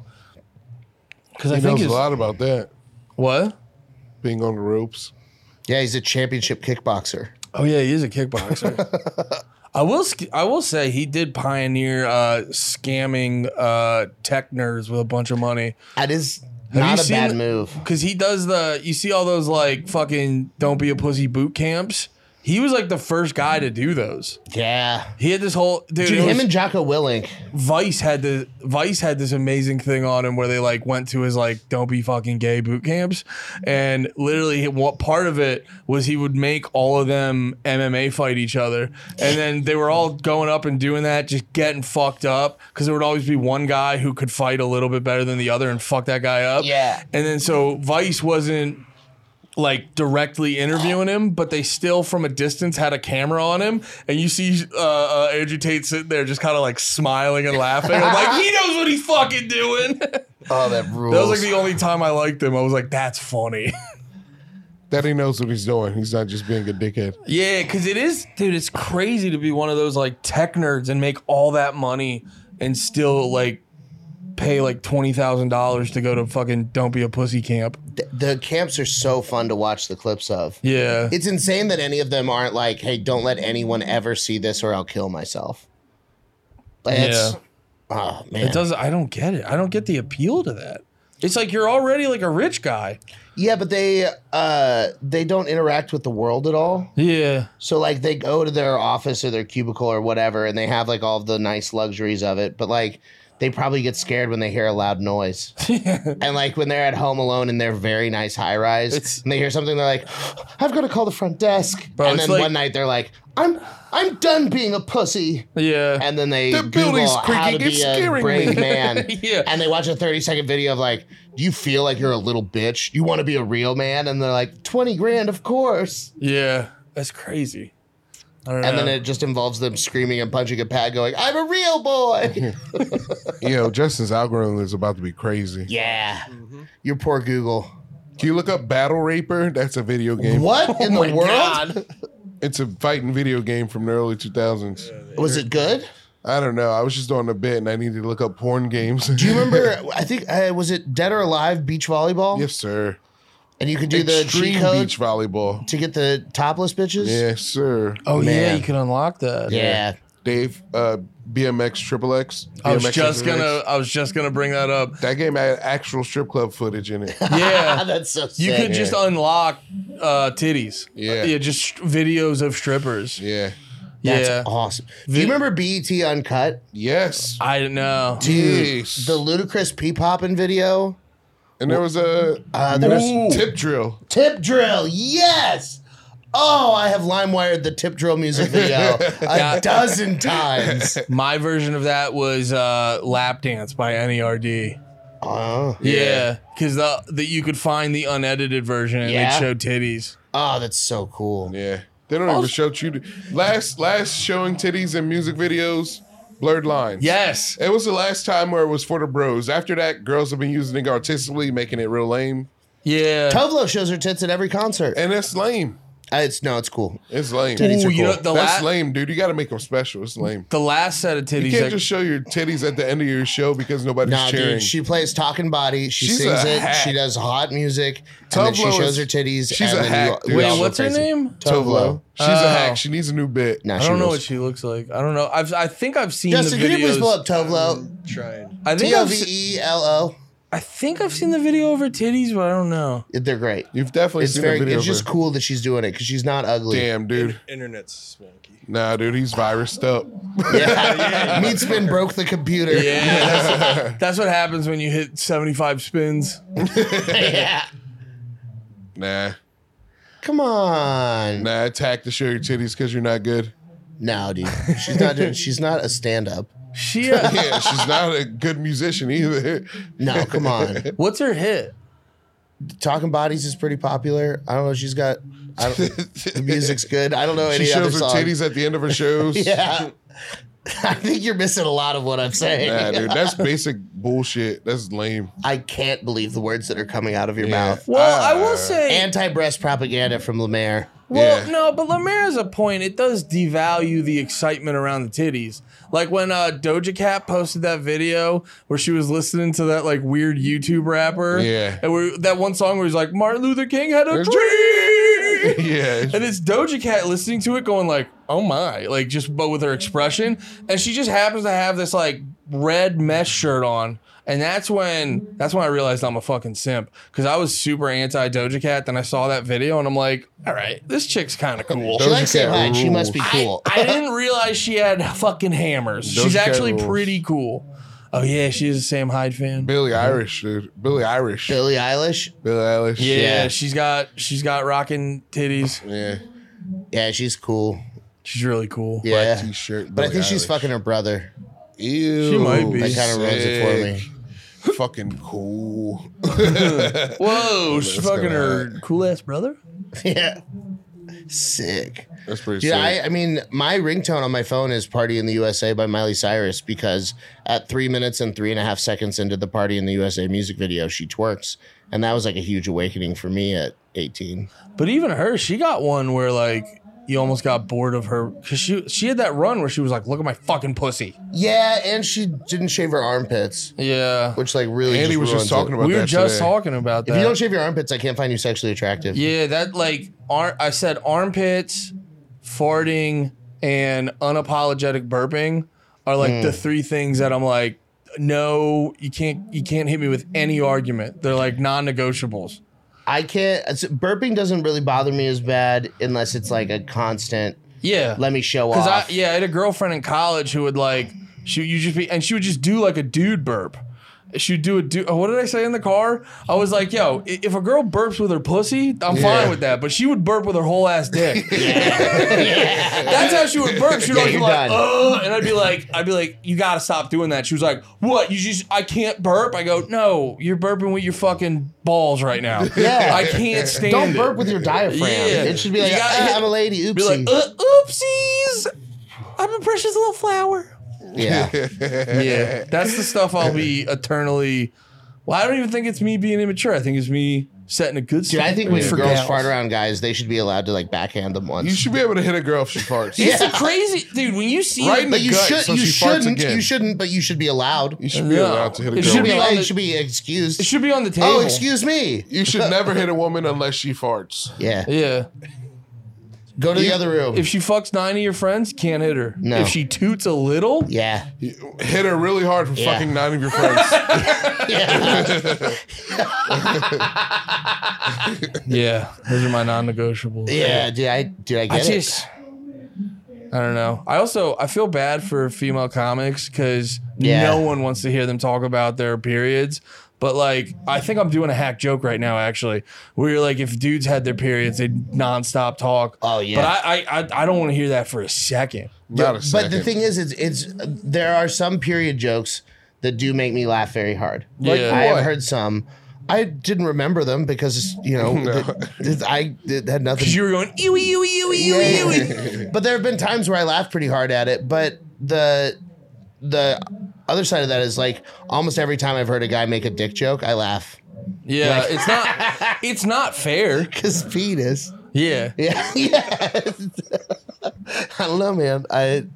Speaker 5: Because I
Speaker 3: He
Speaker 5: think
Speaker 3: knows
Speaker 5: his
Speaker 3: a lot about that.
Speaker 5: what?
Speaker 3: Being on the ropes.
Speaker 2: Yeah, he's a championship kickboxer.
Speaker 5: Oh yeah, he is a kickboxer. I will. sk- I will say he did pioneer uh, scamming uh, tech nerds with a bunch of money.
Speaker 2: That is
Speaker 5: Have
Speaker 2: not
Speaker 5: you
Speaker 2: a
Speaker 5: seen
Speaker 2: bad
Speaker 5: the-
Speaker 2: move.
Speaker 5: Because he does the. You see all those like fucking don't be a pussy boot camps. He was like the first guy to do those.
Speaker 2: Yeah.
Speaker 5: He had this whole dude.
Speaker 2: Dude,
Speaker 5: it
Speaker 2: him
Speaker 5: was-
Speaker 2: and Jocko Willink.
Speaker 5: Vice had the Vice had this amazing thing on him where they like went to his like don't be fucking gay boot camps, and literally what part of it was he would make all of them M M A fight each other, and then they were all going up and doing that, just getting fucked up because there would always be one guy who could fight a little bit better than the other and fuck that guy up.
Speaker 2: Yeah.
Speaker 5: and then so Vice wasn't like directly interviewing him, but they still from a distance had a camera on him, and you see uh, uh, Andrew Tate sitting there just kind of like smiling and laughing. I'm like, he knows what he's fucking doing. That
Speaker 2: Oh, that rules.
Speaker 5: was like the only time I liked him. I was like, that's funny.
Speaker 3: That he knows what he's doing. He's not just being a dickhead.
Speaker 5: Yeah, because it is, dude. It's crazy to be one of those like tech nerds and make all that money and still like pay like twenty thousand dollars to go to fucking don't be a pussy camp.
Speaker 2: Th- the camps are so fun to watch the clips of.
Speaker 5: Yeah,
Speaker 2: It's insane that any of them aren't like, hey, don't let anyone ever see this or I'll kill myself. Like, it's,
Speaker 5: Yeah.
Speaker 2: oh, man.
Speaker 5: it does. I don't get it. I don't get the appeal to that. It's like you're already like a rich guy.
Speaker 2: Yeah, but they uh, they don't interact with the world at all.
Speaker 5: Yeah.
Speaker 2: So like they go to their office or their cubicle or whatever, and they have like all the nice luxuries of it. But like they probably get scared when they hear a loud noise. And like when they're at home alone in their very nice high rise,
Speaker 5: It's-
Speaker 2: and they hear something, they're like, "I've got to call the front desk."
Speaker 5: Bro,
Speaker 2: and
Speaker 5: it's
Speaker 2: then
Speaker 5: like-
Speaker 2: one night they're like, "I'm I'm done being a pussy."
Speaker 5: Yeah.
Speaker 2: And then they
Speaker 3: The
Speaker 2: Google
Speaker 3: building's
Speaker 2: how to
Speaker 3: creaking,
Speaker 2: be
Speaker 3: it's
Speaker 2: a
Speaker 3: scaring
Speaker 2: brave
Speaker 3: me.
Speaker 2: man.
Speaker 5: Yeah.
Speaker 2: And they watch a thirty second video of like, do you feel like you're a little bitch? You want to be a real man? And they're like, twenty grand, of course.
Speaker 5: Yeah. That's crazy. I don't know.
Speaker 2: And then it just involves them screaming and punching a pad going, I'm a real boy.
Speaker 3: You know, Justin's algorithm is about to be crazy.
Speaker 2: Yeah. Your poor Google.
Speaker 3: Can you look up Battle Raper? That's a video game.
Speaker 2: What in the
Speaker 5: my
Speaker 2: world?
Speaker 5: God.
Speaker 3: It's a fighting video game from the early two thousands.
Speaker 2: Was it good?
Speaker 3: I don't know. I was just doing a bit and I needed to look up porn games.
Speaker 2: Do you remember, I think, uh, was it Dead or Alive beach volleyball?
Speaker 3: Yes, sir.
Speaker 2: And you could do the
Speaker 3: Extreme
Speaker 2: cheat code
Speaker 3: beach volleyball.
Speaker 2: to get the topless bitches?
Speaker 3: Yes, sir.
Speaker 5: Oh yeah,
Speaker 2: Man.
Speaker 5: you can unlock that.
Speaker 2: Yeah.
Speaker 3: Dave, uh, B M X Triple X.
Speaker 5: I was
Speaker 3: B M X
Speaker 5: just
Speaker 3: Triple
Speaker 5: gonna.
Speaker 3: X.
Speaker 5: I was just gonna bring that up.
Speaker 3: That game had actual strip club footage in it.
Speaker 5: Yeah,
Speaker 2: That's so sick.
Speaker 5: you could just unlock uh, titties.
Speaker 3: Yeah.
Speaker 5: yeah, just videos of strippers.
Speaker 3: Yeah.
Speaker 2: That's
Speaker 5: yeah,
Speaker 2: awesome. Do you remember B E T Uncut?
Speaker 3: Yes.
Speaker 5: I don't know.
Speaker 2: Dude,
Speaker 3: Yes.
Speaker 2: the Ludacris P-Poppin' video.
Speaker 3: And there was a
Speaker 2: Uh, there was
Speaker 3: Ooh. tip drill.
Speaker 2: Tip Drill. Yes. Oh, I have LimeWired the Tip Drill music video a
Speaker 5: Yeah.
Speaker 2: dozen times.
Speaker 5: My version of that was uh, "Lap Dance" by N E R D.
Speaker 2: Oh,
Speaker 5: Yeah, because the, the you could find the unedited version and
Speaker 2: Yeah?
Speaker 5: it showed titties.
Speaker 2: oh, that's so cool.
Speaker 3: Yeah. They don't even show you. Last last showing titties in music videos, Blurred Lines.
Speaker 5: Yes.
Speaker 3: It was the last time where it was for the bros. After that, girls have been using it artistically, making it real lame.
Speaker 5: Yeah.
Speaker 2: Tovlo shows her tits at every concert.
Speaker 3: And it's lame.
Speaker 2: Uh, it's no, it's cool.
Speaker 3: It's lame.
Speaker 2: Titties
Speaker 5: Ooh,
Speaker 2: are
Speaker 5: you know,
Speaker 2: cool.
Speaker 5: the,
Speaker 3: That's
Speaker 5: la-
Speaker 3: lame, dude. You got to make them special. It's lame.
Speaker 5: the last set of
Speaker 3: You
Speaker 5: titties.
Speaker 3: can't
Speaker 5: that-
Speaker 3: just show your titties at the end of your show because nobody's
Speaker 2: Nah,
Speaker 3: cheering.
Speaker 2: dude, she plays Talking Body. She
Speaker 3: She's
Speaker 2: sings
Speaker 3: a
Speaker 2: it.
Speaker 3: hack.
Speaker 2: She does hot music, and then she
Speaker 3: Tovlo
Speaker 2: shows
Speaker 3: is-
Speaker 2: her titties.
Speaker 3: she's
Speaker 2: and
Speaker 3: a
Speaker 2: then
Speaker 3: hack,
Speaker 2: you,
Speaker 3: dude.
Speaker 2: we
Speaker 5: Wait,
Speaker 2: all go
Speaker 5: what's her
Speaker 2: crazy.
Speaker 5: name?
Speaker 2: Tovlo.
Speaker 3: She's
Speaker 5: Oh.
Speaker 3: a hack. She needs a new bit.
Speaker 2: Nah,
Speaker 5: I
Speaker 2: she
Speaker 5: don't know
Speaker 2: rules.
Speaker 5: what she looks like. I don't know. I've I think I've seen
Speaker 2: Justin,
Speaker 5: the
Speaker 2: can you please
Speaker 5: videos.
Speaker 2: pull up Tovlo?
Speaker 4: Trying.
Speaker 5: I think
Speaker 2: T O
Speaker 5: I've
Speaker 2: V
Speaker 5: se-
Speaker 2: E L O.
Speaker 5: I think I've seen the video of her titties, but I don't know.
Speaker 2: They're great.
Speaker 3: You've definitely
Speaker 2: It's
Speaker 3: seen
Speaker 2: very.
Speaker 3: a video
Speaker 2: It's
Speaker 3: of
Speaker 2: just
Speaker 3: her.
Speaker 2: cool that she's doing it because she's not ugly.
Speaker 3: Damn, dude.
Speaker 4: Internet's swanky.
Speaker 3: Nah, dude, he's virused up.
Speaker 2: Yeah. Meat Spin broke the computer.
Speaker 5: Yeah, that's, that's what happens when you hit seventy-five spins.
Speaker 2: yeah.
Speaker 3: Nah.
Speaker 2: Come on.
Speaker 3: Nah, attack to show your titties because you're not good.
Speaker 2: No, dude. She's not doing. She's not a stand-up.
Speaker 5: She. Uh,
Speaker 3: Yeah, she's not a good musician either.
Speaker 2: No, come on.
Speaker 5: what's her hit?
Speaker 2: Talking Bodies is pretty popular. I don't know. She's got. I don't, the music's good. I don't know any
Speaker 3: She
Speaker 2: other
Speaker 3: shows her
Speaker 2: song.
Speaker 3: titties at the end of her shows.
Speaker 2: Yeah. I think you're missing a lot of what I'm saying.
Speaker 3: Nah, dude, that's basic bullshit. That's lame.
Speaker 2: I can't believe the words that are coming out of your
Speaker 3: Yeah.
Speaker 2: mouth.
Speaker 5: Well, I
Speaker 3: Uh,
Speaker 5: will say.
Speaker 2: Anti-breast propaganda from Lemaire.
Speaker 5: Well,
Speaker 3: Yeah.
Speaker 5: no, but Lemaire has a point. It does devalue the excitement around the titties. Like when uh, Doja Cat posted that video where she was listening to that like weird YouTube rapper.
Speaker 3: Yeah.
Speaker 5: And where, that one song where he's like, Martin Luther King had a
Speaker 3: There's-
Speaker 5: dream.
Speaker 3: Yeah.
Speaker 5: And it's Doja Cat listening to it going like, oh my, like just but with her expression. And she just happens to have this like red mesh shirt on. And that's when that's when I realized I'm a fucking simp. Because I was super anti Doja Cat. Then I saw that video and I'm like, all right, this chick's kind of cool.
Speaker 2: She likes
Speaker 3: Cat
Speaker 2: it hot. She must be
Speaker 3: rules.
Speaker 2: cool.
Speaker 5: I didn't realize she had fucking hammers.
Speaker 3: Doja
Speaker 5: She's
Speaker 3: Cat
Speaker 5: actually
Speaker 3: rules.
Speaker 5: pretty cool. Oh yeah, she's a Sam Hyde fan.
Speaker 3: Billy Irish, dude. Billy Irish.
Speaker 2: Billie Eilish.
Speaker 3: Billy Eilish.
Speaker 5: Yeah,
Speaker 2: Yeah.
Speaker 5: she's got she's got rocking titties.
Speaker 3: Yeah.
Speaker 2: Yeah, she's cool.
Speaker 5: She's really cool.
Speaker 2: Yeah.
Speaker 3: Black t-shirt.
Speaker 2: But I
Speaker 3: Billie
Speaker 2: think she's
Speaker 3: Eilish.
Speaker 2: fucking her brother.
Speaker 3: Ew.
Speaker 5: She might be.
Speaker 2: That kind of ruins it for me.
Speaker 3: Sick. Fucking cool.
Speaker 5: Whoa, she's
Speaker 3: That's
Speaker 5: fucking
Speaker 3: gonna
Speaker 5: her
Speaker 3: hurt.
Speaker 5: cool ass brother.
Speaker 2: Yeah. Sick.
Speaker 3: That's pretty
Speaker 2: Dude,
Speaker 3: sick.
Speaker 2: I, I mean, my ringtone on my phone is Party in the U S A by Miley Cyrus because at three minutes and three and a half seconds into the Party in the U S A music video, she twerks. And that was like a huge awakening for me at eighteen.
Speaker 5: But even her, she got one where like you almost got bored of her because she she had that run where she was like, "Look at my fucking pussy."
Speaker 2: Yeah, and she didn't shave her armpits,
Speaker 5: Yeah,
Speaker 2: which like really
Speaker 3: Andy
Speaker 2: just
Speaker 3: was just
Speaker 2: ruins
Speaker 3: talking
Speaker 2: it.
Speaker 3: about
Speaker 5: we were
Speaker 3: that
Speaker 5: just
Speaker 3: today.
Speaker 5: talking about that.
Speaker 2: If you don't shave your armpits, I can't find you sexually attractive.
Speaker 5: Yeah, that like ar- I said armpits, farting, and unapologetic burping are like the three things that I'm like, no, you can't you can't hit me with any argument. They're like non-negotiables.
Speaker 2: I can't. It's, burping doesn't really bother me as bad unless it's like a constant.
Speaker 5: Yeah.
Speaker 2: Let me show
Speaker 5: Cause I
Speaker 2: off.
Speaker 5: yeah, I had a girlfriend in college who would like she you just be and she would just do like a dude burp. She would do a dude. What did I say in the car? I was like, "Yo, i- if a girl burps with her pussy, I'm
Speaker 3: Yeah.
Speaker 5: fine with that." But she would burp with her whole ass dick. That's how she would burp. She would
Speaker 2: Yeah,
Speaker 5: always be
Speaker 2: you're
Speaker 5: like,
Speaker 2: done.
Speaker 5: "Oh," and I'd be like, "I'd be like, you gotta stop doing that." She was like, "What? You just I can't burp." I go, "No, you're burping with your fucking balls right now.
Speaker 2: Yeah.
Speaker 5: I can't stand
Speaker 2: Don't
Speaker 5: it."
Speaker 2: burp with your diaphragm.
Speaker 5: Yeah.
Speaker 2: It should be like,
Speaker 5: You gotta
Speaker 2: "Ah,
Speaker 5: hit-
Speaker 2: I'm a lady. Oopsie.
Speaker 5: Be like, uh, "Oopsies, I'm a precious little flower."
Speaker 2: yeah.
Speaker 5: Yeah, that's the stuff I'll be eternally. Well, I don't even think it's me being immature. I think it's me setting a good.
Speaker 2: Dude, I think when
Speaker 5: for
Speaker 2: girls
Speaker 5: gals.
Speaker 2: fart around guys, they should be allowed to like backhand them once.
Speaker 3: You should be able to hit a girl if she farts.
Speaker 5: It's a crazy, dude. When you see
Speaker 3: Right
Speaker 5: it,
Speaker 3: in
Speaker 2: but
Speaker 3: the
Speaker 2: you
Speaker 3: gut,
Speaker 2: should.
Speaker 3: so
Speaker 2: you
Speaker 3: she farts
Speaker 2: shouldn't.
Speaker 3: again.
Speaker 2: You shouldn't. But you should be allowed.
Speaker 3: You should be
Speaker 5: No.
Speaker 3: allowed to hit a
Speaker 5: It
Speaker 3: girl.
Speaker 2: should
Speaker 5: should
Speaker 2: be
Speaker 5: be
Speaker 2: allowed.
Speaker 5: on the-
Speaker 2: You should be excused.
Speaker 5: it should be on the table.
Speaker 2: Oh, excuse me.
Speaker 3: You should never hit a woman unless she farts.
Speaker 2: Yeah.
Speaker 5: Yeah,
Speaker 2: Go to the other room.
Speaker 5: If she fucks nine of your friends, can't hit her.
Speaker 2: No.
Speaker 5: If she toots a little,
Speaker 2: yeah.
Speaker 3: Hit her really hard for
Speaker 2: Yeah.
Speaker 3: fucking nine of your friends.
Speaker 5: yeah, those are my non-negotiables.
Speaker 2: Yeah, dude, I, dude, I get
Speaker 5: I
Speaker 2: it.
Speaker 5: just, I don't know. I also, I feel bad for female comics because
Speaker 2: Yeah.
Speaker 5: no one wants to hear them talk about their periods. But like, I think I'm doing a hack joke right now, actually, where you're like, if dudes had their periods, they'd nonstop talk.
Speaker 2: Oh, yeah.
Speaker 5: But I, I, I, I don't want to hear that for a second.
Speaker 3: Not a second.
Speaker 2: But the thing is, it's it's there are some period jokes that do make me laugh very hard. Like
Speaker 5: Yeah.
Speaker 2: I have
Speaker 3: What?
Speaker 2: heard some. I didn't remember them because you know it, it- I it had nothing.
Speaker 5: Because you were going, ewy, ewy, ewy, ewy, ewy.
Speaker 2: But there have been times where I laughed pretty hard at it. But the the other side of that is like almost every time I've heard a guy make a dick joke, I laugh
Speaker 5: Yeah, it's not, it's not fair.
Speaker 2: because penis.
Speaker 5: Yeah.
Speaker 2: Yeah, yeah. I don't know, man. I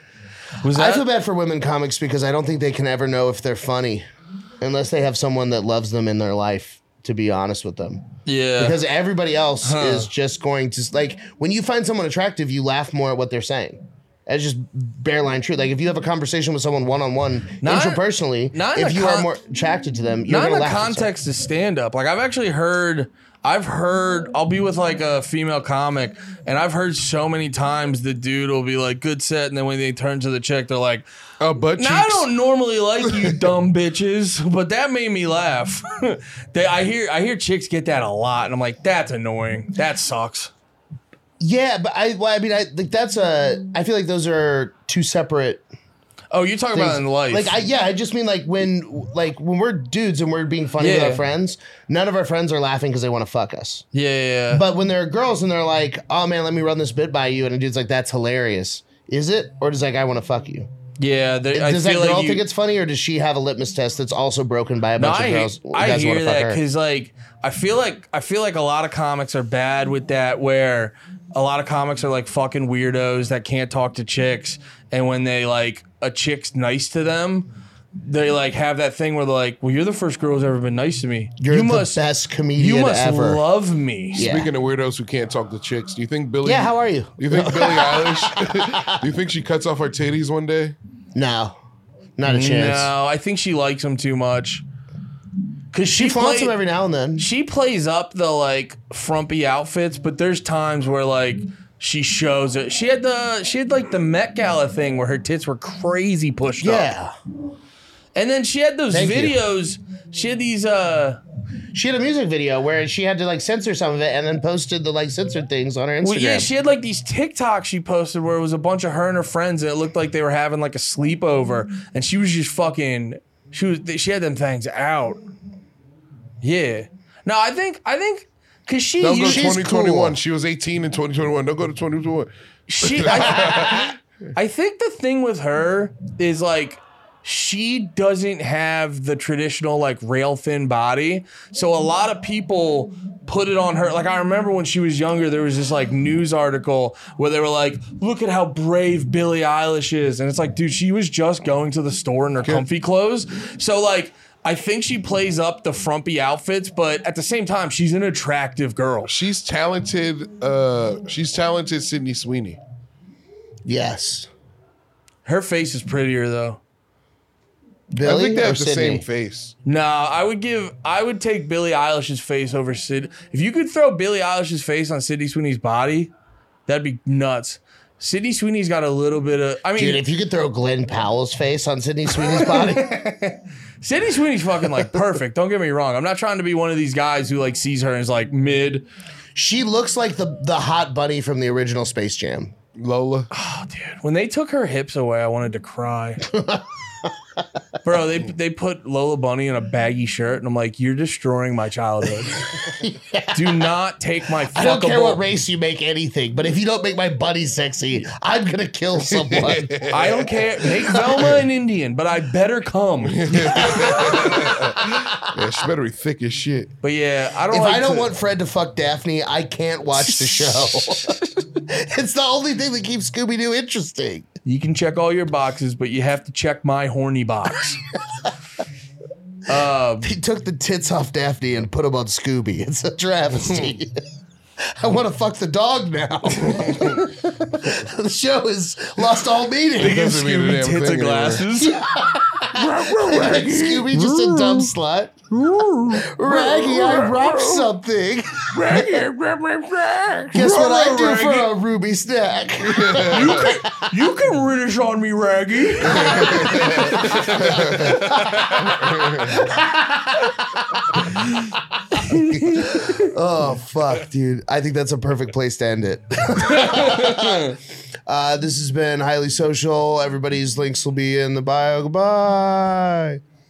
Speaker 5: Was
Speaker 2: I
Speaker 5: that,
Speaker 2: feel bad for women comics because I don't think they can ever know if they're funny unless they have someone that loves them in their life. To be honest with them.
Speaker 5: yeah.
Speaker 2: Because everybody else
Speaker 5: Huh.
Speaker 2: is just going to like when you find someone attractive, you laugh more at what they're saying. It's just bare line truth. Like if you have a conversation with someone one on one,
Speaker 5: Not-
Speaker 2: interpersonally,
Speaker 5: not in
Speaker 2: if
Speaker 5: the
Speaker 2: you are
Speaker 5: con-
Speaker 2: more attracted to them, you're
Speaker 5: Not in
Speaker 2: gonna
Speaker 5: the
Speaker 2: laugh. at something.
Speaker 5: context of stand up. Like I've actually heard, I've heard, I'll be with like a female comic, and I've heard so many times the dude will be like, good set, and then when they turn to the chick, they're like,
Speaker 3: Uh, butt
Speaker 5: now
Speaker 3: cheeks.
Speaker 5: I don't normally like you dumb bitches, but that made me laugh. they, I hear I hear chicks get that a lot, and I'm like, that's annoying. That sucks.
Speaker 2: Yeah, but I, well, I mean, I like that's a. I feel like those are two separate.
Speaker 5: Oh, you're talking about in life.
Speaker 2: Like I yeah, I just mean like when like when we're dudes and we're being funny with
Speaker 5: Yeah.
Speaker 2: our friends, none of our friends are laughing because they want to fuck us.
Speaker 5: yeah, yeah, yeah.
Speaker 2: But when there are girls and they're like, "Oh man, let me run this bit by you," and a dude's like, "That's hilarious," is it, or does that guy want to fuck you?
Speaker 5: yeah, they, I
Speaker 2: Does that
Speaker 5: feel
Speaker 2: girl
Speaker 5: like you,
Speaker 2: think it's funny, or does she have a litmus test that's also broken by a
Speaker 5: No,
Speaker 2: bunch
Speaker 5: I,
Speaker 2: of girls?
Speaker 5: I
Speaker 2: guys who
Speaker 5: hear
Speaker 2: wanna fuck
Speaker 5: that
Speaker 2: her?
Speaker 5: because like I feel like I feel like a lot of comics are bad with that, where a lot of comics are like fucking weirdos that can't talk to chicks, and when they like a chick's nice to them, they like have that thing where they're like, "Well, you're the first girl who's ever been nice to me.
Speaker 2: You're
Speaker 5: you
Speaker 2: the
Speaker 5: must,
Speaker 2: best comedian
Speaker 5: you must
Speaker 2: ever."
Speaker 5: love me."
Speaker 2: Yeah.
Speaker 3: Speaking of weirdos who can't talk to chicks, do you think Billy?
Speaker 2: Yeah, how are you?
Speaker 3: Do you think Billie Eilish? Do you think she cuts off her titties one day?
Speaker 2: No, not a chance.
Speaker 5: No, I think she likes him too much. Cause she
Speaker 2: She flaunts
Speaker 5: play-
Speaker 2: them every now and then.
Speaker 5: she plays up the like frumpy outfits, but there's times where like she shows it. She had the she had like the Met Gala thing where her tits were crazy pushed up.
Speaker 2: Yeah,
Speaker 5: And then she had those
Speaker 2: Thank you.
Speaker 5: videos. She had these uh
Speaker 2: she had a music video where she had to like censor some of it and then posted the like censored things on her Instagram.
Speaker 5: well, yeah, she had like these TikToks she posted where it was a bunch of her and her friends and it looked like they were having like a sleepover and she was just fucking she was she had them things out. Yeah. No, I think I think cause she
Speaker 3: Don't go
Speaker 5: used-
Speaker 3: to
Speaker 2: she's
Speaker 3: twenty twenty-one.
Speaker 2: cool.
Speaker 3: She was eighteen in twenty twenty-one. Don't go to twenty twenty-one.
Speaker 5: She, I, I think the thing with her is like she doesn't have the traditional like rail thin body, so a lot of people put it on her. Like I remember when she was younger, there was this like news article where they were like, "Look at how brave Billie Eilish is," and it's like, dude, she was just going to the store in her comfy clothes. So like. I think she plays up the frumpy outfits, but at the same time, she's an attractive girl.
Speaker 3: She's talented. Uh, she's talented. Sydney Sweeney.
Speaker 2: yes,
Speaker 5: Her face is prettier though.
Speaker 2: Billy
Speaker 3: I think they
Speaker 2: or
Speaker 3: have the
Speaker 2: Sydney?
Speaker 3: same face.
Speaker 5: No, I would give. I would take Billie Eilish's face over Sid. If you could throw Billie Eilish's face on Sydney Sweeney's body, that'd be nuts. Sydney Sweeney's got a little bit of. I mean,
Speaker 2: Dude, if you could throw Glenn Powell's face on Sydney Sweeney's body,
Speaker 5: Sydney Sweeney's fucking like perfect. Don't get me wrong. I'm not trying to be one of these guys who like sees her and is like mid.
Speaker 2: she looks like the the hot bunny from the original Space Jam.
Speaker 3: Lola.
Speaker 5: Oh, dude, when they took her hips away, I wanted to cry. Bro, they they put Lola Bunny in a baggy shirt, and I'm like, you're destroying my childhood. Do not take my fuckable.
Speaker 2: I don't care what race you make anything, but if you don't make my bunny sexy, I'm gonna kill someone.
Speaker 5: I don't care. Make Velma an Indian, but I better come.
Speaker 3: Yeah, she better be thick as shit.
Speaker 5: But yeah, I don't.
Speaker 2: If
Speaker 5: like
Speaker 2: I don't
Speaker 5: to-
Speaker 2: want Fred to fuck Daphne, I can't watch the show. It's the only thing that keeps Scooby Doo interesting.
Speaker 5: You can check all your boxes, but you have to check my horny box. um,
Speaker 2: He took the tits off Daphne and put them on Scooby. It's a travesty. I want to fuck the dog now. The show has lost all meaning.
Speaker 3: It doesn't mean a damn
Speaker 5: Tits
Speaker 3: thing
Speaker 5: and
Speaker 3: anymore.
Speaker 5: glasses.
Speaker 2: Scooby just a dumb slut. Raggy, I robbed something. Guess what I do for a ruby snack?
Speaker 5: You can British on me, Raggy.
Speaker 2: Oh, fuck, dude. I think that's a perfect place to end it. uh, this has been Highly Social. Everybody's links will be in the bio. Goodbye.